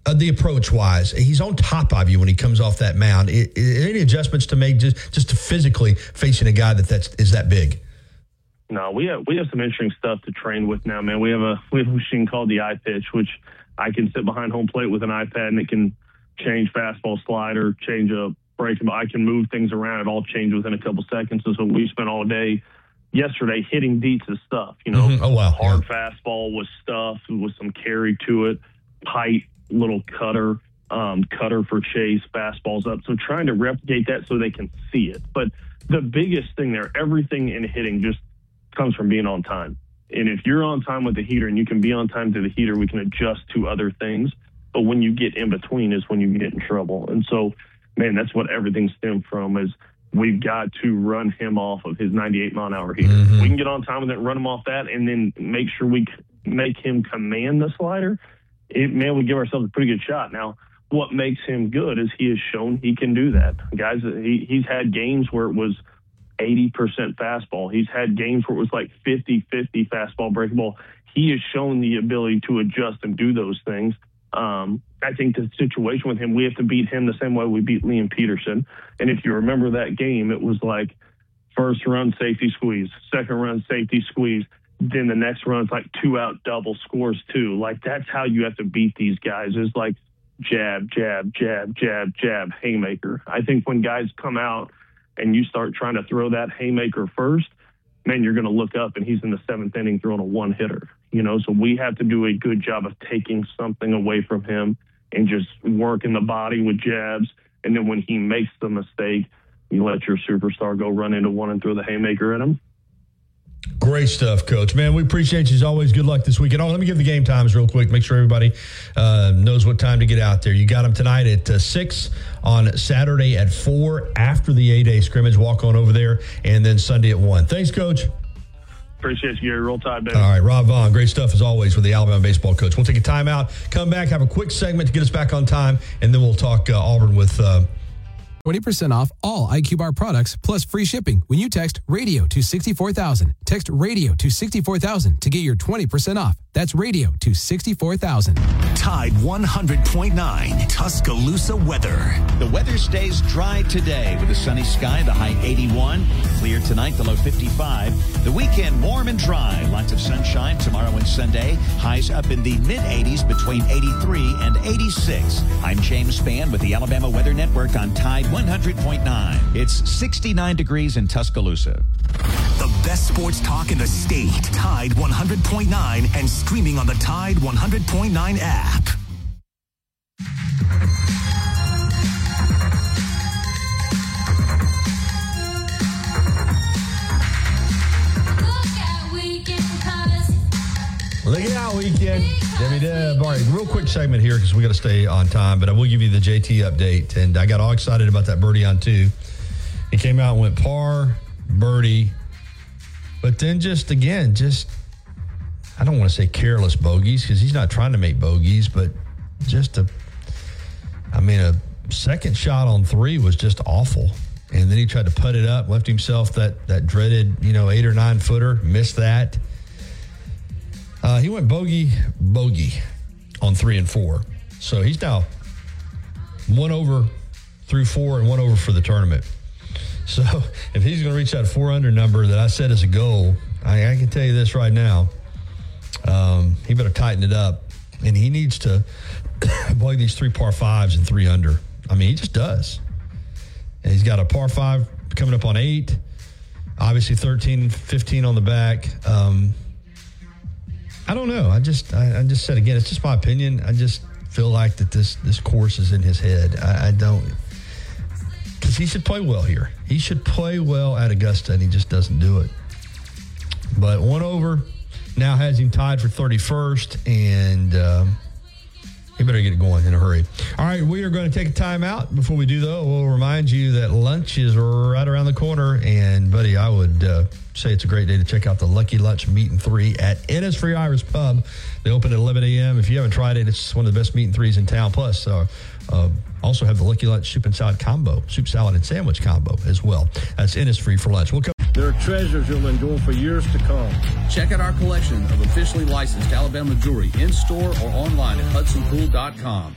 uh, the approach wise, he's on top of you when he comes off that mound. It, it, any adjustments to make just just to physically facing a guy that that's is that big? No, we have we have some interesting stuff to train with now, man. We have a we have a machine called the iPitch, which I can sit behind home plate with an iPad and it can change fastball, slider, change a break. I can move things around. It all changes within a couple seconds. And so we spent all day yesterday hitting Dietz's stuff. You know, mm-hmm. oh wow, hard yeah. fastball with stuff with some carry to it, tight little cutter, um, cutter for chase, fastballs up. So trying to replicate that so they can see it. But the biggest thing there, everything in hitting just comes from being on time. And if you're on time with the heater and you can be on time to the heater, we can adjust to other things. But when you get in between is when you get in trouble. And so, man, that's what everything stemmed from is we've got to run him off of his ninety-eight mile an hour heater. Mm-hmm. We can get on time with it, run him off that, and then make sure we make him command the slider. It, man, we give ourselves a pretty good shot. Now, what makes him good is he has shown he can do that. Guys, he, he's had games where it was eighty percent fastball. He's had games where it was like fifty-fifty fastball, breaking ball. He has shown the ability to adjust and do those things. Um, I think the situation with him, we have to beat him the same way we beat Liam Peterson. And if you remember that game, it was like first run, safety squeeze, second run, safety squeeze. Then the next run's like two out double scores two. Like that's how you have to beat these guys is like jab, jab, jab, jab, jab, haymaker. I think when guys come out and you start trying to throw that haymaker first, man, you're going to look up and he's in the seventh inning throwing a one hitter, you know? So we have to do a good job of taking something away from him and just working the body with jabs. And then when he makes the mistake, you let your superstar go run into one and throw the haymaker at him. Great stuff, Coach. Man, we appreciate you as always. Good luck this weekend. Oh, let me give the game times real quick. Make sure everybody uh, knows what time to get out there. You got them tonight at uh, six, on Saturday at four, after the A-Day scrimmage. Walk on over there, and then Sunday at one. Thanks, Coach. Appreciate you, Gary. Roll Tide, baby. All right, Rob Vaughn. Great stuff as always with the Alabama baseball coach. We'll take a timeout, come back, have a quick segment to get us back on time, and then we'll talk uh, Auburn with uh, twenty percent off all I Q Bar products plus free shipping when you text radio to sixty-four thousand. Text radio to sixty-four thousand to get your twenty percent off. That's radio to sixty-four thousand. Tide one hundred point nine Tuscaloosa weather. The weather stays dry today with a sunny sky, the high eighty-one. Clear tonight, the low fifty-five. The weekend warm and dry. Lots of sunshine tomorrow and Sunday. Highs up in the mid eighties between eighty-three and eighty-six. I'm James Spann with the Alabama Weather Network on Tide one hundred point nine. It's sixty-nine degrees in Tuscaloosa. The best sports talk in the state. Tide one hundred point nine and streaming on the Tide one hundred point nine app. Look at that weekend. Debbie Deb. All right, real quick segment here because we got to stay on time, but I will give you the J T update. And I got all excited about that birdie on two. He came out and went par, birdie, but then just, again, just, I don't want to say careless bogeys because he's not trying to make bogeys, but just a, I mean, a second shot on three was just awful. And then he tried to putt it up, left himself that, that dreaded, you know, eight or nine footer, missed that. Uh, he went bogey, bogey on three and four. So he's now one over through four and one over for the tournament. So if he's going to reach that four under number that I set as a goal, I, I can tell you this right now, um, he better tighten it up. And he needs to play these three par fives and three under. I mean, he just does. And he's got a par five coming up on eight, obviously thirteen, fifteen on the back. Um, I don't know. I just, I, I just said again, it's just my opinion. I just feel like that this this course is in his head. I, I don't, because he should play well here. He should play well at Augusta, and he just doesn't do it. But one over now has him tied for thirty-first, and um, he better get it going in a hurry. All right, we are going to take a timeout. Before we do, though, we'll remind you that lunch is right around the corner, and, buddy, I would uh, say it's a great day to check out the Lucky Lunch Meat and Three at Innisfree Irish Pub. They open at eleven a.m. If you haven't tried it, it's one of the best meat and threes in town. Plus, uh, uh, also have the Lucky Lunch soup and salad combo, soup, salad, and sandwich combo as well. That's Innisfree for lunch. We'll come. There are treasures you'll endure for years to come. Check out our collection of officially licensed Alabama jewelry in-store or online at hudson pool dot com.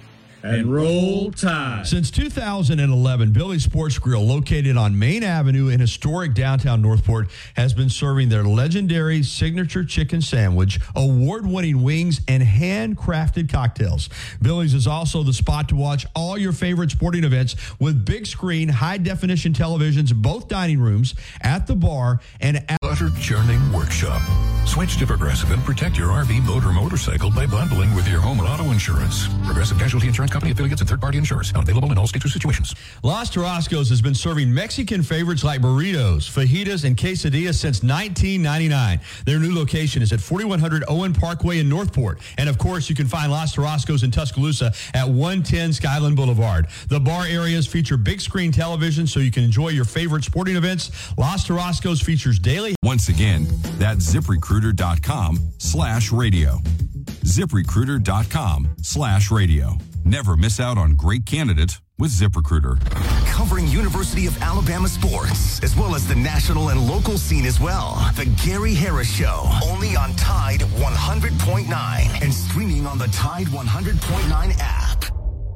and roll tide. Since two thousand eleven, Billy's Sports Grill, located on Main Avenue in historic downtown Northport, has been serving their legendary signature chicken sandwich, award-winning wings, and handcrafted cocktails. Billy's is also the spot to watch all your favorite sporting events with big screen, high-definition televisions, both dining rooms, at the bar, and at Butter Churning Workshop. Switch to Progressive and protect your R V, boat, or motorcycle by bundling with your home and auto insurance. Progressive Casualty Insurance Company affiliates and third-party insurers. Not available in all states or situations. Los Tarascos has been serving Mexican favorites like burritos, fajitas, and quesadillas since nineteen ninety-nine. Their new location is at forty-one hundred Owen Parkway in Northport. And, of course, you can find Los Tarascos in Tuscaloosa at one ten Skyland Boulevard. The bar areas feature big screen television so you can enjoy your favorite sporting events. Los Tarascos features daily. Once again, that's ZipRecruiter.com slash radio. ZipRecruiter.com slash radio. Never miss out on great candidates with ZipRecruiter. Covering University of Alabama sports, as well as the national and local scene as well. The Gary Harris Show, only on Tide one hundred point nine and streaming on the Tide one hundred point nine app.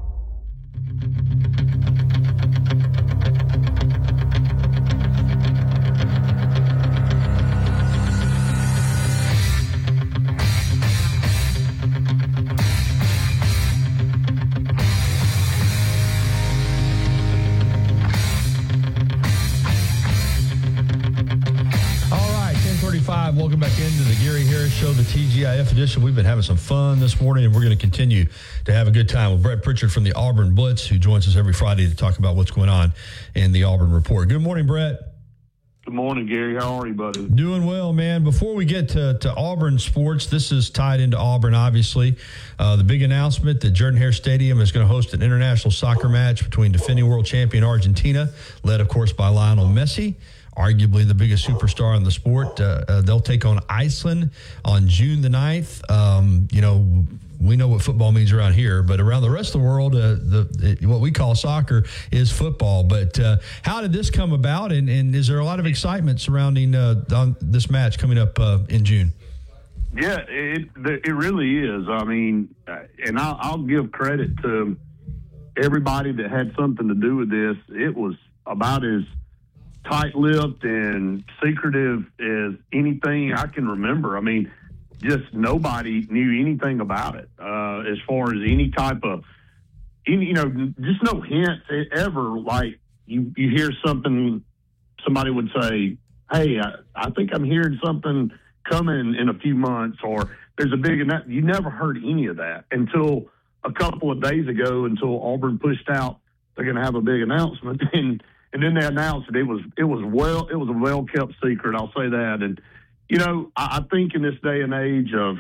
Welcome back into the Gary Harris Show, the T G I F edition. We've been having some fun this morning, and we're going to continue to have a good time with Brett Pritchard from the Auburn Blitz, who joins us every Friday to talk about what's going on in the Auburn Report. Good morning, Brett. Good morning, Gary. How are you, buddy? Doing well, man. Before we get to, to Auburn sports, this is tied into Auburn, obviously. Uh, the big announcement that Jordan-Hare Stadium is going to host an international soccer match between defending world champion Argentina, led, of course, by Lionel Messi, arguably the biggest superstar in the sport. Uh, uh, they'll take on Iceland on June the ninth. Um, you know, we know what football means around here, but around the rest of the world, uh, the it, what we call soccer is football. But uh, how did this come about, and, and is there a lot of excitement surrounding uh, on this match coming up uh, in June? Yeah, it it really is. I mean, and I'll, I'll give credit to everybody that had something to do with this. It was about as tight-lipped and secretive as anything I can remember. I mean, just nobody knew anything about it uh, as far as any type of, any, you know, just no hints ever. Like you, you hear something, somebody would say, hey, I, I think I'm hearing something coming in a few months, or there's a big, and that, you never heard any of that until a couple of days ago, until Auburn pushed out they're going to have a big announcement. And And then they announced it. It was it was well it was a well kept secret. I'll say that. And you know, I, I think in this day and age of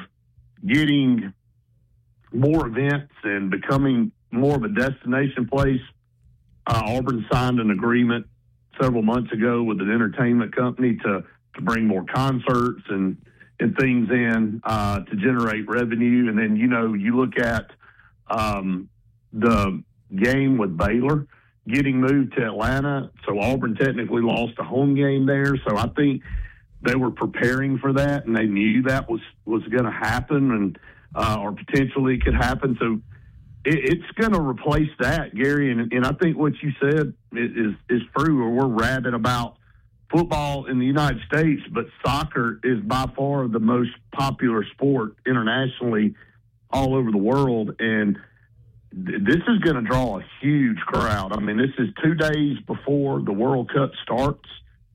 getting more events and becoming more of a destination place, uh, Auburn signed an agreement several months ago with an entertainment company to to bring more concerts and and things in uh, to generate revenue. And then you know you look at um, the game with Baylor getting moved to Atlanta, so Auburn technically lost a home game there. So I think they were preparing for that, and they knew that was, was going to happen, and uh, or potentially could happen. So it, it's going to replace that, Gary. And, and I think what you said is is true. We're rabid about football in the United States, but soccer is by far the most popular sport internationally all over the world, and this is going to draw a huge crowd. I mean, this is two days before the World Cup starts.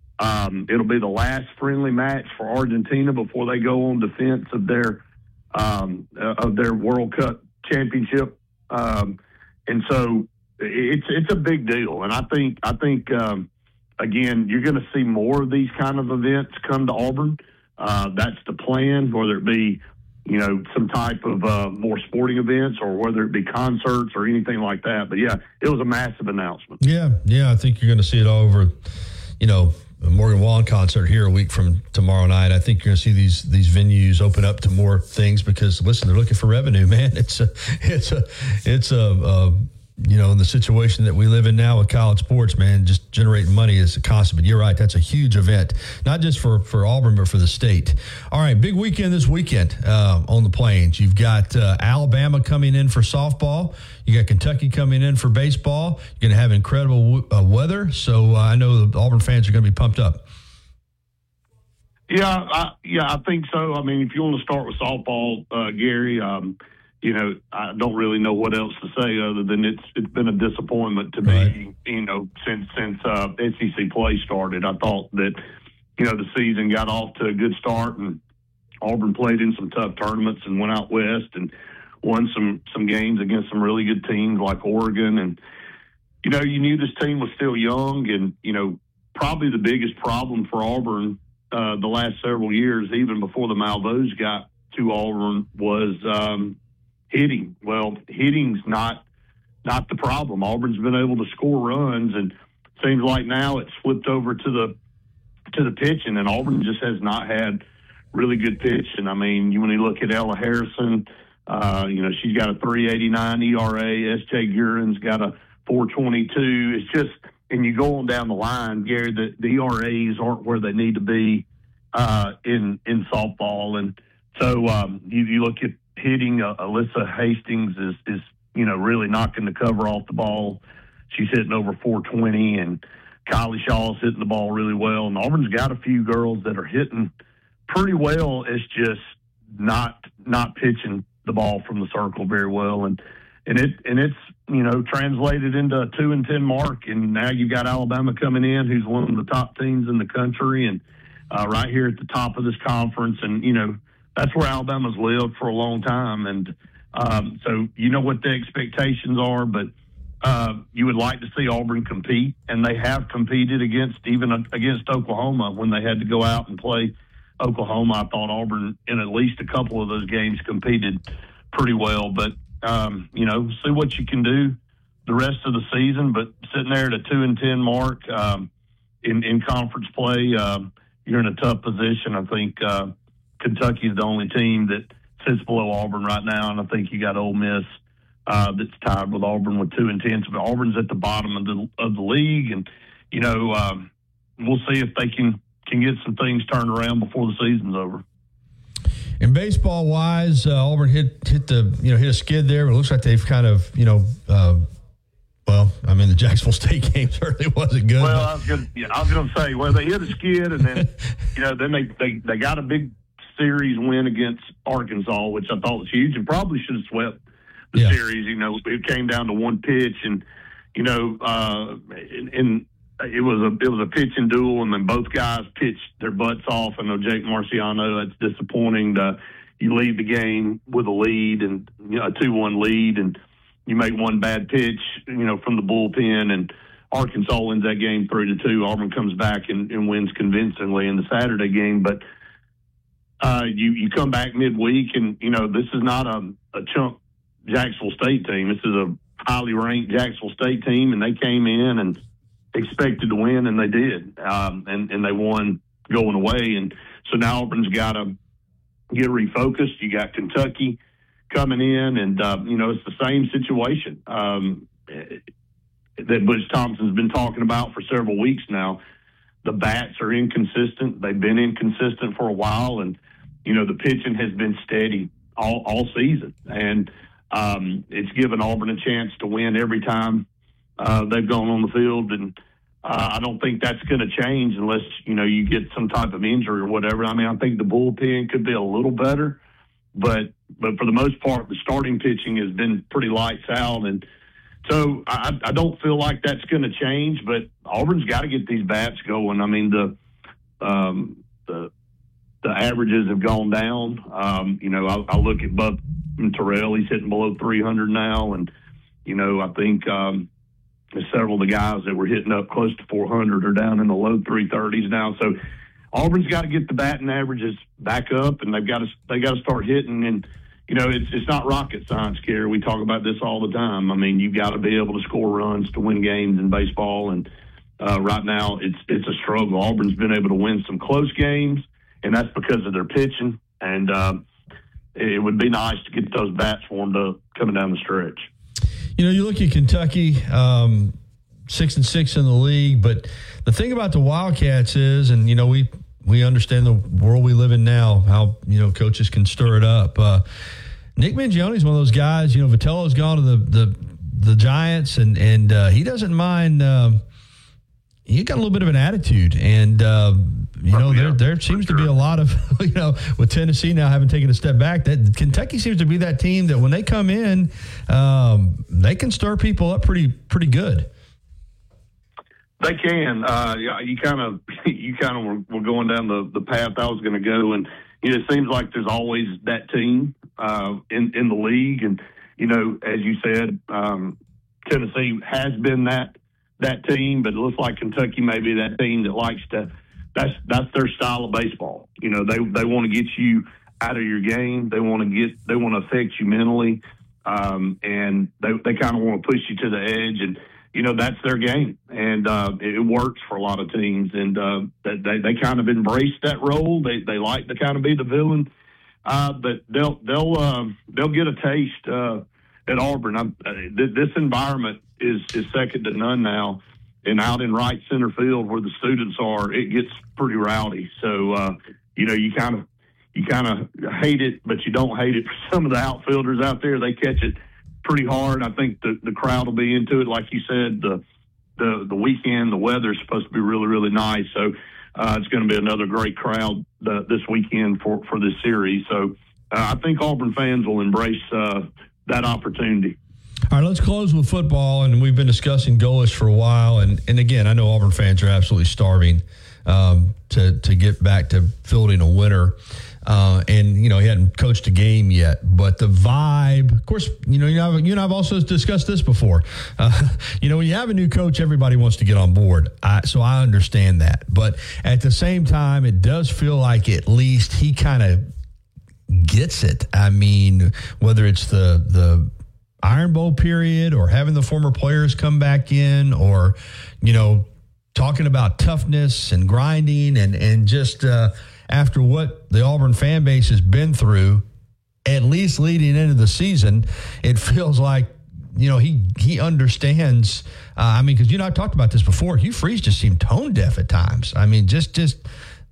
Um, it'll be the last friendly match for Argentina before they go on defense of their um, uh, of their World Cup championship. Um, and so it's it's a big deal. And I think I think um, again, you're going to see more of these kind of events come to Auburn. Uh, that's the plan, whether it be, you know, some type of uh, more sporting events, or whether it be concerts or anything like that. But, yeah, it was a massive announcement. Yeah, yeah, I think you're going to see it all over, you know, a Morgan Wallen concert here a week from tomorrow night. I think you're going to see these these venues open up to more things because, listen, they're looking for revenue, man. It's a, it's a, it's a, a you know, in the situation that we live in now with college sports, man, just generating money is a constant. But you're right, that's a huge event, not just for, for Auburn, but for the state. All right, big weekend this weekend uh, on the Plains. You've got uh, Alabama coming in for softball. You got Kentucky coming in for baseball. You're going to have incredible w- uh, weather, so uh, I know the Auburn fans are going to be pumped up. Yeah, I, yeah, I think so. I mean, if you want to start with softball, uh, Gary, um, you know, I don't really know what else to say other than it's it's been a disappointment to right. me, you know, since since uh, S E C play started. I thought that, you know, the season got off to a good start, and Auburn played in some tough tournaments and went out west and won some some games against some really good teams like Oregon. And, you know, you knew this team was still young, and, you know, probably the biggest problem for Auburn uh, the last several years, even before the Malveaux got to Auburn, was um, – hitting. Well, hitting's not not the problem. Auburn's been able to score runs, and seems like now it's flipped over to the to the pitching, and Auburn just has not had really good pitching. I mean, you when you look at Ella Harrison, uh, you know, she's got a three eighty-nine E R A. S J Guerin's got a four twenty-two. It's just, and you go on down the line, Gary, the, the E R As aren't where they need to be uh, in in softball, and so um, you, you look at hitting. uh, Alyssa Hastings is, is, you know, really knocking the cover off the ball. She's hitting over four twenty, and Kylie Shaw's hitting the ball really well. And Auburn's got a few girls that are hitting pretty well. It's just not not pitching the ball from the circle very well. And and it and it's, you know, translated into a two and ten mark. And now you've got Alabama coming in, who's one of the top teams in the country, and uh, right here at the top of this conference. And, you know, that's where Alabama's lived for a long time. And um, so you know what the expectations are, but uh, you would like to see Auburn compete, and they have competed against even against Oklahoma when they had to go out and play Oklahoma. I thought Auburn in at least a couple of those games competed pretty well, but um, you know, see what you can do the rest of the season. But sitting there at a two and ten mark um, in, in conference play, um, you're in a tough position. I think uh, Kentucky is the only team that sits below Auburn right now, and I think you got Ole Miss uh, that's tied with Auburn with two and ten. But Auburn's at the bottom of the of the league, and you know um, we'll see if they can can get some things turned around before the season's over. And baseball wise, uh, Auburn hit hit the you know hit a skid there, but it looks like they've kind of you know. Uh, Well, I mean, the Jacksonville State game certainly wasn't good. Well, I was going yeah, to say, well, they hit a skid, and then, you know, then they, they, they got a big series win against Arkansas, which I thought was huge, and probably should have swept the yeah. series. You know, it came down to one pitch, and, you know, uh, and, and it was a it was a pitching duel, and then both guys pitched their butts off. I know Jake Marciano, that's disappointing. To, you lead the game with a lead, and, you know, a two one lead, and you make one bad pitch, you know, from the bullpen, and Arkansas wins that game three to two. Auburn comes back and, and wins convincingly in the Saturday game. But uh, you you come back midweek, and you know this is not a, a chunk Jacksonville State team. This is a highly ranked Jacksonville State team, and they came in and expected to win, and they did, um, and and they won going away. And so now Auburn's got to get refocused. You got Kentucky coming in, and uh, you know it's the same situation um, that Butch Thompson's been talking about for several weeks now. The bats are inconsistent; they've been inconsistent for a while, and you know the pitching has been steady all, all season, and um, it's given Auburn a chance to win every time uh, they've gone on the field. And uh, I don't think that's going to change unless you know you get some type of injury or whatever. I mean, I think the bullpen could be a little better. But but for the most part, the starting pitching has been pretty lights out. And so I, I don't feel like that's going to change. But Auburn's got to get these bats going. I mean, the um, the the averages have gone down. Um, you know, I, I look at Buck Terrell. He's hitting below three hundred now. And, you know, I think um, several of the guys that were hitting up close to four hundred are down in the low three thirties now. So Auburn's got to get the batting averages back up, and they've got to they got to start hitting. And you know, it's it's not rocket science, Gary. We talk about this all the time. I mean, you've got to be able to score runs to win games in baseball, and uh, right now it's it's a struggle. Auburn's been able to win some close games, and that's because of their pitching. And uh, it would be nice to get those bats warmed up coming down the stretch. You know, you look at Kentucky, um, six and six in the league, but the thing about the Wildcats is, and you know, we we understand the world we live in now, how you know coaches can stir it up. Uh, Nick Mangione is one of those guys. You know, Vitello's gone to the the, the Giants, and and uh, he doesn't mind. Uh, he got a little bit of an attitude, and uh, you know, oh, yeah, there there seems sure. to be a lot of you know with Tennessee now having taken a step back. That Kentucky seems to be that team that when they come in, um, they can stir people up pretty pretty good. They can. Uh, you kind of, you kind of were, were going down the, the path I was going to go, and you know, it seems like there's always that team uh, in in the league, and you know, as you said, um, Tennessee has been that that team, but it looks like Kentucky may be that team that likes to. That's that's their style of baseball. You know, they they want to get you out of your game. They want to get. They want to affect you mentally, um, and they they kind of want to push you to the edge and. You know, that's their game, and uh, it works for a lot of teams, and uh, they they kind of embrace that role. They they like to kind of be the villain, uh, but they'll they'll uh, they'll get a taste uh, at Auburn. I'm, uh, this environment is is second to none now, and out in right center field where the students are, it gets pretty rowdy. So uh, you know, you kind of you kind of hate it, but you don't hate it for some of the outfielders out there. They catch it pretty hard. I think the, the crowd will be into it. Like you said, the the the weekend, the weather's supposed to be really, really nice. So uh, it's going to be another great crowd uh, this weekend for, for this series. So uh, I think Auburn fans will embrace uh, that opportunity. All right, let's close with football. And we've been discussing Golesh for a while. And, and again, I know Auburn fans are absolutely starving um, to, to get back to fielding a winner. Uh, and, you know, he hadn't coached a game yet, but the vibe, of course, you know, you, have, you and I have also discussed this before. Uh, you know, when you have a new coach, everybody wants to get on board. I, so I understand that. But at the same time, it does feel like at least he kind of gets it. I mean, whether it's the, the Iron Bowl period or having the former players come back in or, you know, talking about toughness and grinding and, and just, uh, after what the Auburn fan base has been through, at least leading into the season, it feels like, you know, he he understands. Uh, I mean, because, you know, I've talked about this before. Hugh Freeze just seemed tone deaf at times. I mean, just, just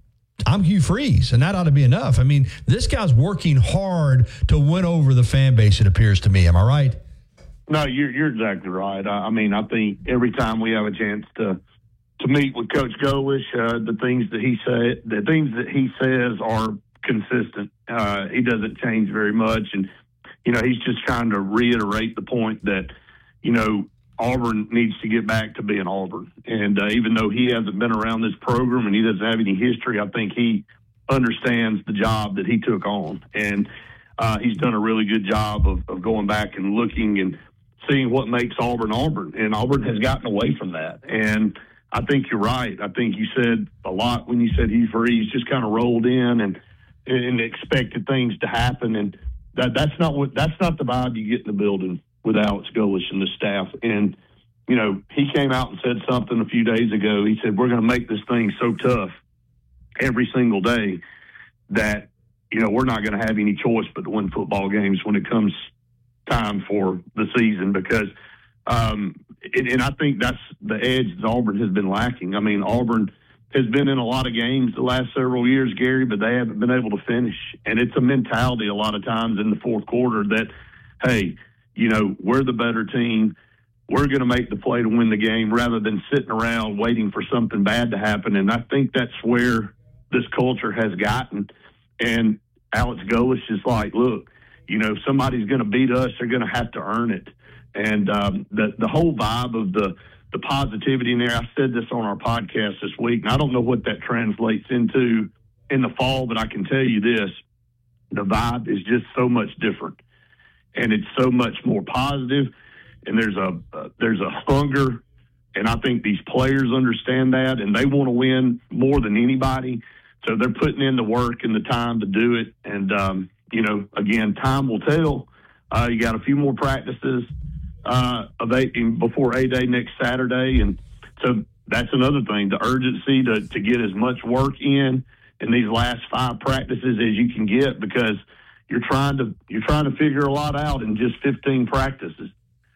I'm Hugh Freeze, and that ought to be enough. I mean, this guy's working hard to win over the fan base, it appears to me. Am I right? No, you're, you're exactly right. I, I mean, I think every time we have a chance to to meet with Coach Golesh, uh, the things that he say, the things that he says are consistent. Uh, he doesn't change very much, and you know he's just trying to reiterate the point that you know Auburn needs to get back to being Auburn. And uh, even though he hasn't been around this program and he doesn't have any history, I think he understands the job that he took on, and uh, he's done a really good job of, of going back and looking and seeing what makes Auburn Auburn. And Auburn has gotten away from that, and I think you're right. I think you said a lot when you said Hugh Freeze just kind of rolled in and and expected things to happen, and that that's not what that's not the vibe you get in the building with Alex Golesh and the staff. And you know, he came out and said something a few days ago. He said, "We're going to make this thing so tough every single day that you know we're not going to have any choice but to win football games when it comes time for the season." Because Um, and, and I think that's the edge that Auburn has been lacking. I mean, Auburn has been in a lot of games the last several years, Gary, but they haven't been able to finish. And it's a mentality a lot of times in the fourth quarter that, hey, you know, we're the better team. We're going to make the play to win the game rather than sitting around waiting for something bad to happen. And I think that's where this culture has gotten. And Alex Golesh is like, look, you know, if somebody's going to beat us, they're going to have to earn it. And um, the the whole vibe of the, the positivity in there, I said this on our podcast this week, and I don't know what that translates into in the fall, but I can tell you this, the vibe is just so much different. And it's so much more positive, and there's a uh, there's a hunger, and I think these players understand that, and they want to win more than anybody. So they're putting in the work and the time to do it. And, um, you know, again, time will tell. Uh, you got a few more practices uh, of eight, before A-Day next Saturday. And so that's another thing, the urgency to, to get as much work in in these last five practices as you can get, because you're trying to you're trying to figure a lot out in just fifteen practices.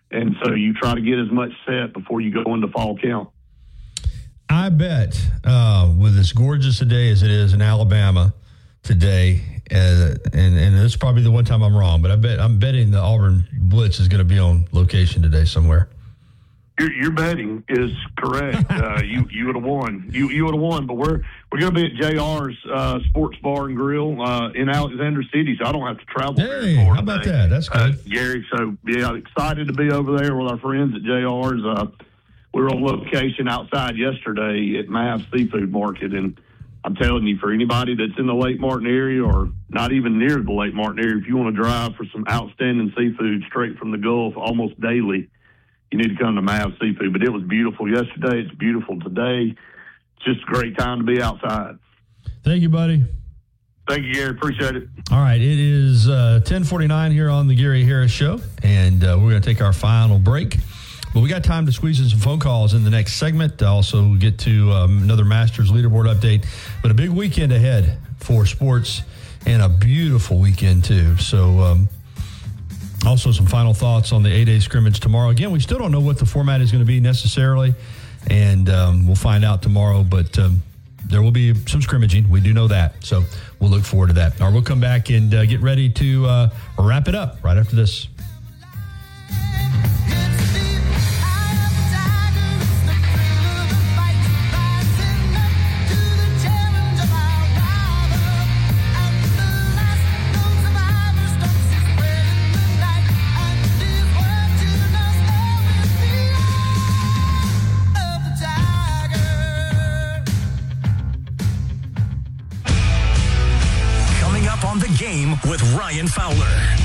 And so you try to get as much set before you go into fall count. I bet uh, with as gorgeous a day as it is in Alabama today, uh, and and this is probably the one time I'm wrong, but I bet I'm betting the Auburn Blitz is going to be on location today somewhere. Your, your betting is correct. uh, you you would have won. You you would have won. But we're we're going to be at J R's uh, Sports Bar and Grill uh, in Alexander City, so I don't have to travel. Hey, how about today. that? That's good, uh, Gary. So yeah, excited to be over there with our friends at J R's. Uh, we were on location outside yesterday at Mav Seafood Market, and I'm telling you, for anybody that's in the Lake Martin area or not even near the Lake Martin area, if you want to drive for some outstanding seafood straight from the Gulf almost daily, you need to come to Mav Seafood. But it was beautiful yesterday. It's beautiful today. It's just a great time to be outside. Thank you, buddy. Thank you, Gary. Appreciate it. All right. It is uh, ten forty-nine here on the Gary Harris Show, and uh, we're going to take our final break. But we got time to squeeze in some phone calls in the next segment. Also get to um, another Masters leaderboard update. But a big weekend ahead for sports and a beautiful weekend, too. So, um, also, some final thoughts on the eight-day scrimmage tomorrow. Again, we still don't know what the format is going to be necessarily, and um, we'll find out tomorrow. But um, there will be some scrimmaging. We do know that, so we'll look forward to that. All right, we'll come back and uh, get ready to uh, wrap it up right after this. With Ryan Fowler.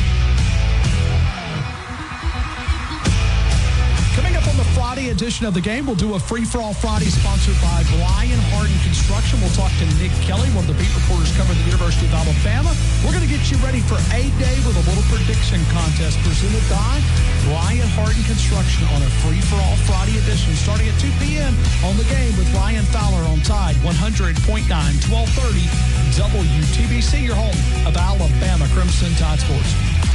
Coming up on the Friday edition of the game, we'll do a free-for-all Friday sponsored by Brian Harden Construction. We'll talk to Nick Kelly, one of the beat reporters covering the University of Alabama. We're going to get you ready for A-Day with a little prediction contest presented by Brian Harden Construction on a free-for-all Friday edition starting at two p.m. on the game with Ryan Fowler on Tide one hundred point nine, twelve thirty W T B C, your home of Alabama Crimson Tide Sports.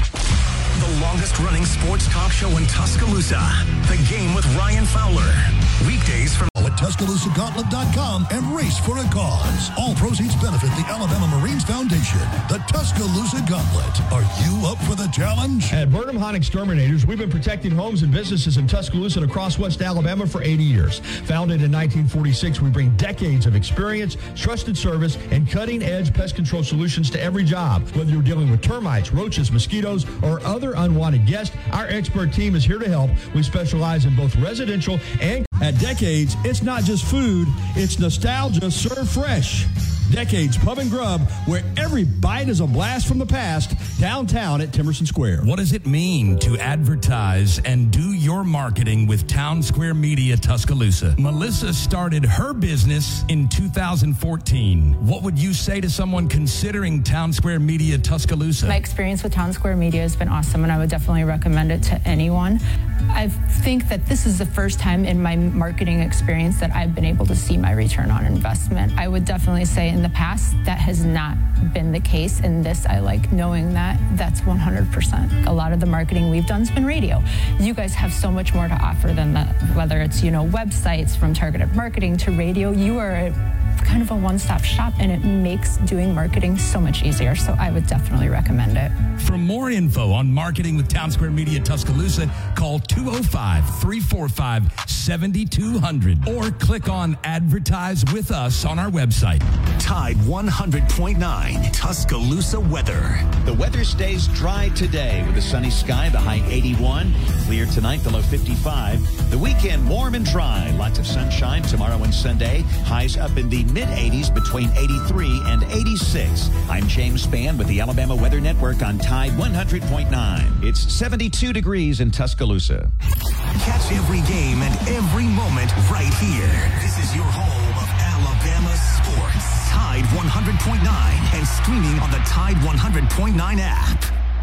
The longest-running sports talk show in Tuscaloosa. The Game with Ryan Fowler. Weekdays from at Tuscaloosa Gauntlet dot com and race for a cause. All proceeds benefit the Alabama Marines Foundation. The Tuscaloosa Gauntlet. Are you up for the challenge? At Burnham Hahn Exterminators, we've been protecting homes and businesses in Tuscaloosa and across West Alabama for eighty years. Founded in nineteen forty-six, we bring decades of experience, trusted service, and cutting-edge pest control solutions to every job. Whether you're dealing with termites, roaches, mosquitoes, or other unwanted guests, our expert team is here to help. We specialize in both residential and... At Decades, it's not just food, it's nostalgia served fresh. Decades Pub and Grub, where every bite is a blast from the past, downtown at Timerson Square. What does it mean to advertise and do your marketing with Town Square Media Tuscaloosa? Melissa started her business in two thousand fourteen. What would you say to someone considering Town Square Media Tuscaloosa? My experience with Town Square Media has been awesome, and I would definitely recommend it to anyone. I think that this is the first time in my marketing experience that I've been able to see my return on investment. I would definitely say in the past that has not been the case. In this, I like knowing that that's one hundred percent. A lot of the marketing we've done has been radio. You guys have so much more to offer than that, whether it's, you know, websites from targeted marketing to radio. You are a kind of a one-stop shop, and it makes doing marketing so much easier. So I would definitely recommend it. For more info on marketing with Town Square Media Tuscaloosa, call two oh five, three four five, seven two zero zero or click on Advertise with Us on our website. Tide one hundred point nine Tuscaloosa weather. The weather stays dry today with a sunny sky, the high eighty-one. Clear tonight, the low fifty-five. The weekend warm and dry. Lots of sunshine tomorrow and Sunday. Highs up in the mid eighties between eighty-three and eighty-six. I'm James Spann with the Alabama Weather Network on Tide one hundred point nine. It's seventy-two degrees in Tuscaloosa. Catch every game and every moment right here. This is your home of Alabama sports. Tide one hundred point nine and streaming on the Tide one hundred point nine app.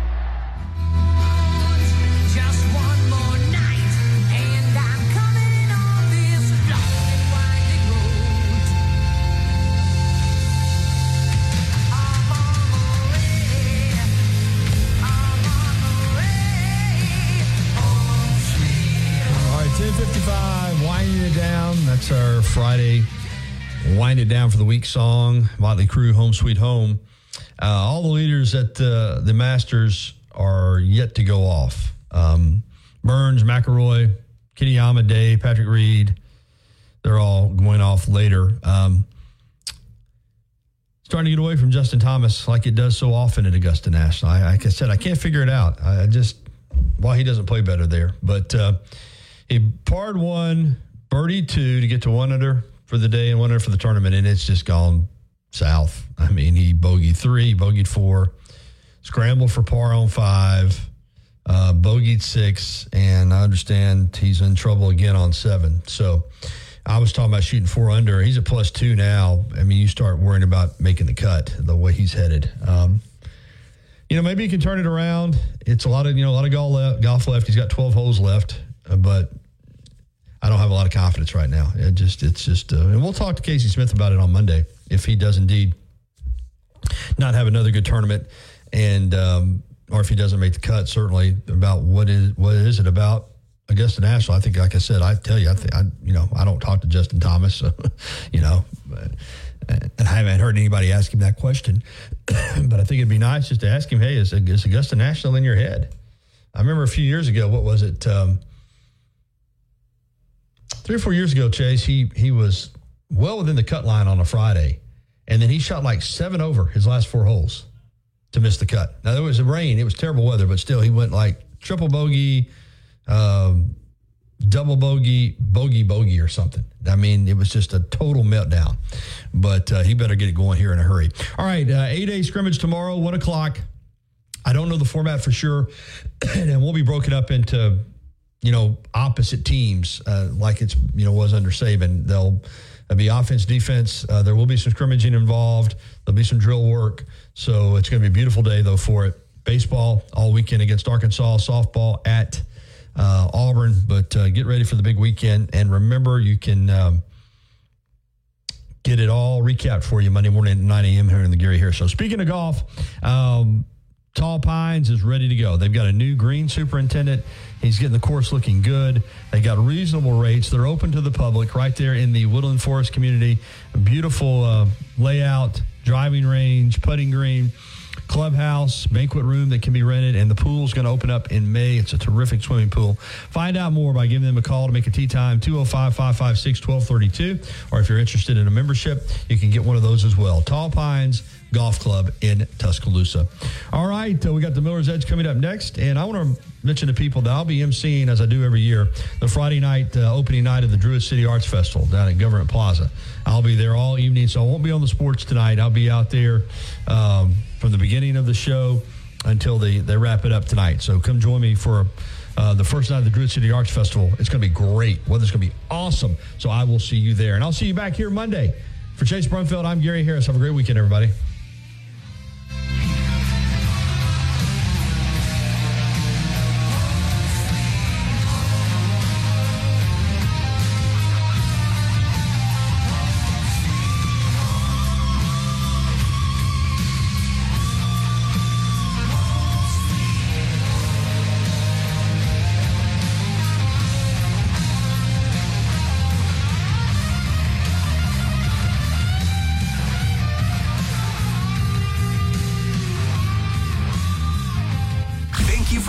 Just one more night, and I'm coming on this long winding road. I'm on the way, I'm on the way home. That's our Friday wind it down for the week song, Motley Crue, Home Sweet Home. Uh, all the leaders at uh, the Masters are yet to go off. Um, Burns, McIlroy, Kitayama, Day, Patrick Reed, they're all going off later. Um, starting to get away from Justin Thomas like it does so often at Augusta National. I, like I said, I can't figure it out. I just, well, he doesn't play better there. But uh, he parred one, birdied two to get to one under for the day and one under for the tournament, and it's just gone south. I mean, he bogeyed three, bogeyed four, scrambled for par on five, uh, bogeyed six, and I understand he's in trouble again on seven. So I was talking about shooting four under. He's at plus two now. I mean, you start worrying about making the cut the way he's headed. Um, you know, maybe he can turn it around. It's a lot of, you know, a lot of golf left. Golf left. He's got twelve holes left, uh, but I don't have a lot of confidence right now. It just, it's just, uh, and we'll talk to Casey Smith about it on Monday if he does indeed not have another good tournament, and um, or if he doesn't make the cut. Certainly about what is what is it about Augusta National. I think, like I said, I tell you, I think I, you know, I don't talk to Justin Thomas, so, you know, but, and I haven't heard anybody ask him that question. But I think it'd be nice just to ask him, hey, is, is Augusta National in your head? I remember a few years ago, what was it? Um, Three or four years ago, Chase, he he was well within the cut line on a Friday, and then he shot like seven over his last four holes to miss the cut. Now, there was a rain. It was terrible weather, but still, he went like triple bogey, um, double bogey, bogey, bogey or something. I mean, it was just a total meltdown. But uh, he better get it going here in a hurry. All right, uh, eight-day scrimmage tomorrow, one o'clock. I don't know the format for sure, and we'll be broken up into – you know, opposite teams, uh, like it's, you know, was under Saban. There'll uh, be offense, defense. Uh, there will be some scrimmaging involved. There'll be some drill work. So it's going to be a beautiful day, though, for it. Baseball all weekend against Arkansas, softball at uh, Auburn. But uh, get ready for the big weekend. And remember, you can um, get it all recapped for you Monday morning at nine a.m. here in the Gary Harris Show. Speaking of golf, um, Tall Pines is ready to go. They've got a new green superintendent. He's getting the course looking good. They got reasonable rates. They're open to the public right there in the Woodland Forest community. A beautiful uh, layout, driving range, putting green, clubhouse, banquet room that can be rented, and the pool's going to open up in May. It's a terrific swimming pool. Find out more by giving them a call to make a tee time, two oh five, five five six, one two three two. Or if you're interested in a membership, you can get one of those as well. Tall Pines Golf Club in Tuscaloosa. All right, uh, we got the Miller's Edge coming up next, and I want to mention to people that I'll be emceeing, as I do every year, the Friday night uh, opening night of the Druid City Arts Festival down at Government Plaza. I'll be there all evening, so I won't be on the sports tonight. I'll be out there um, from the beginning of the show until they, they wrap it up tonight. So come join me for uh, the first night of the Druid City Arts Festival. It's going to be great. Weather's going to be awesome. So I will see you there. And I'll see you back here Monday. For Chase Brumfield, I'm Gary Harris. Have a great weekend, everybody.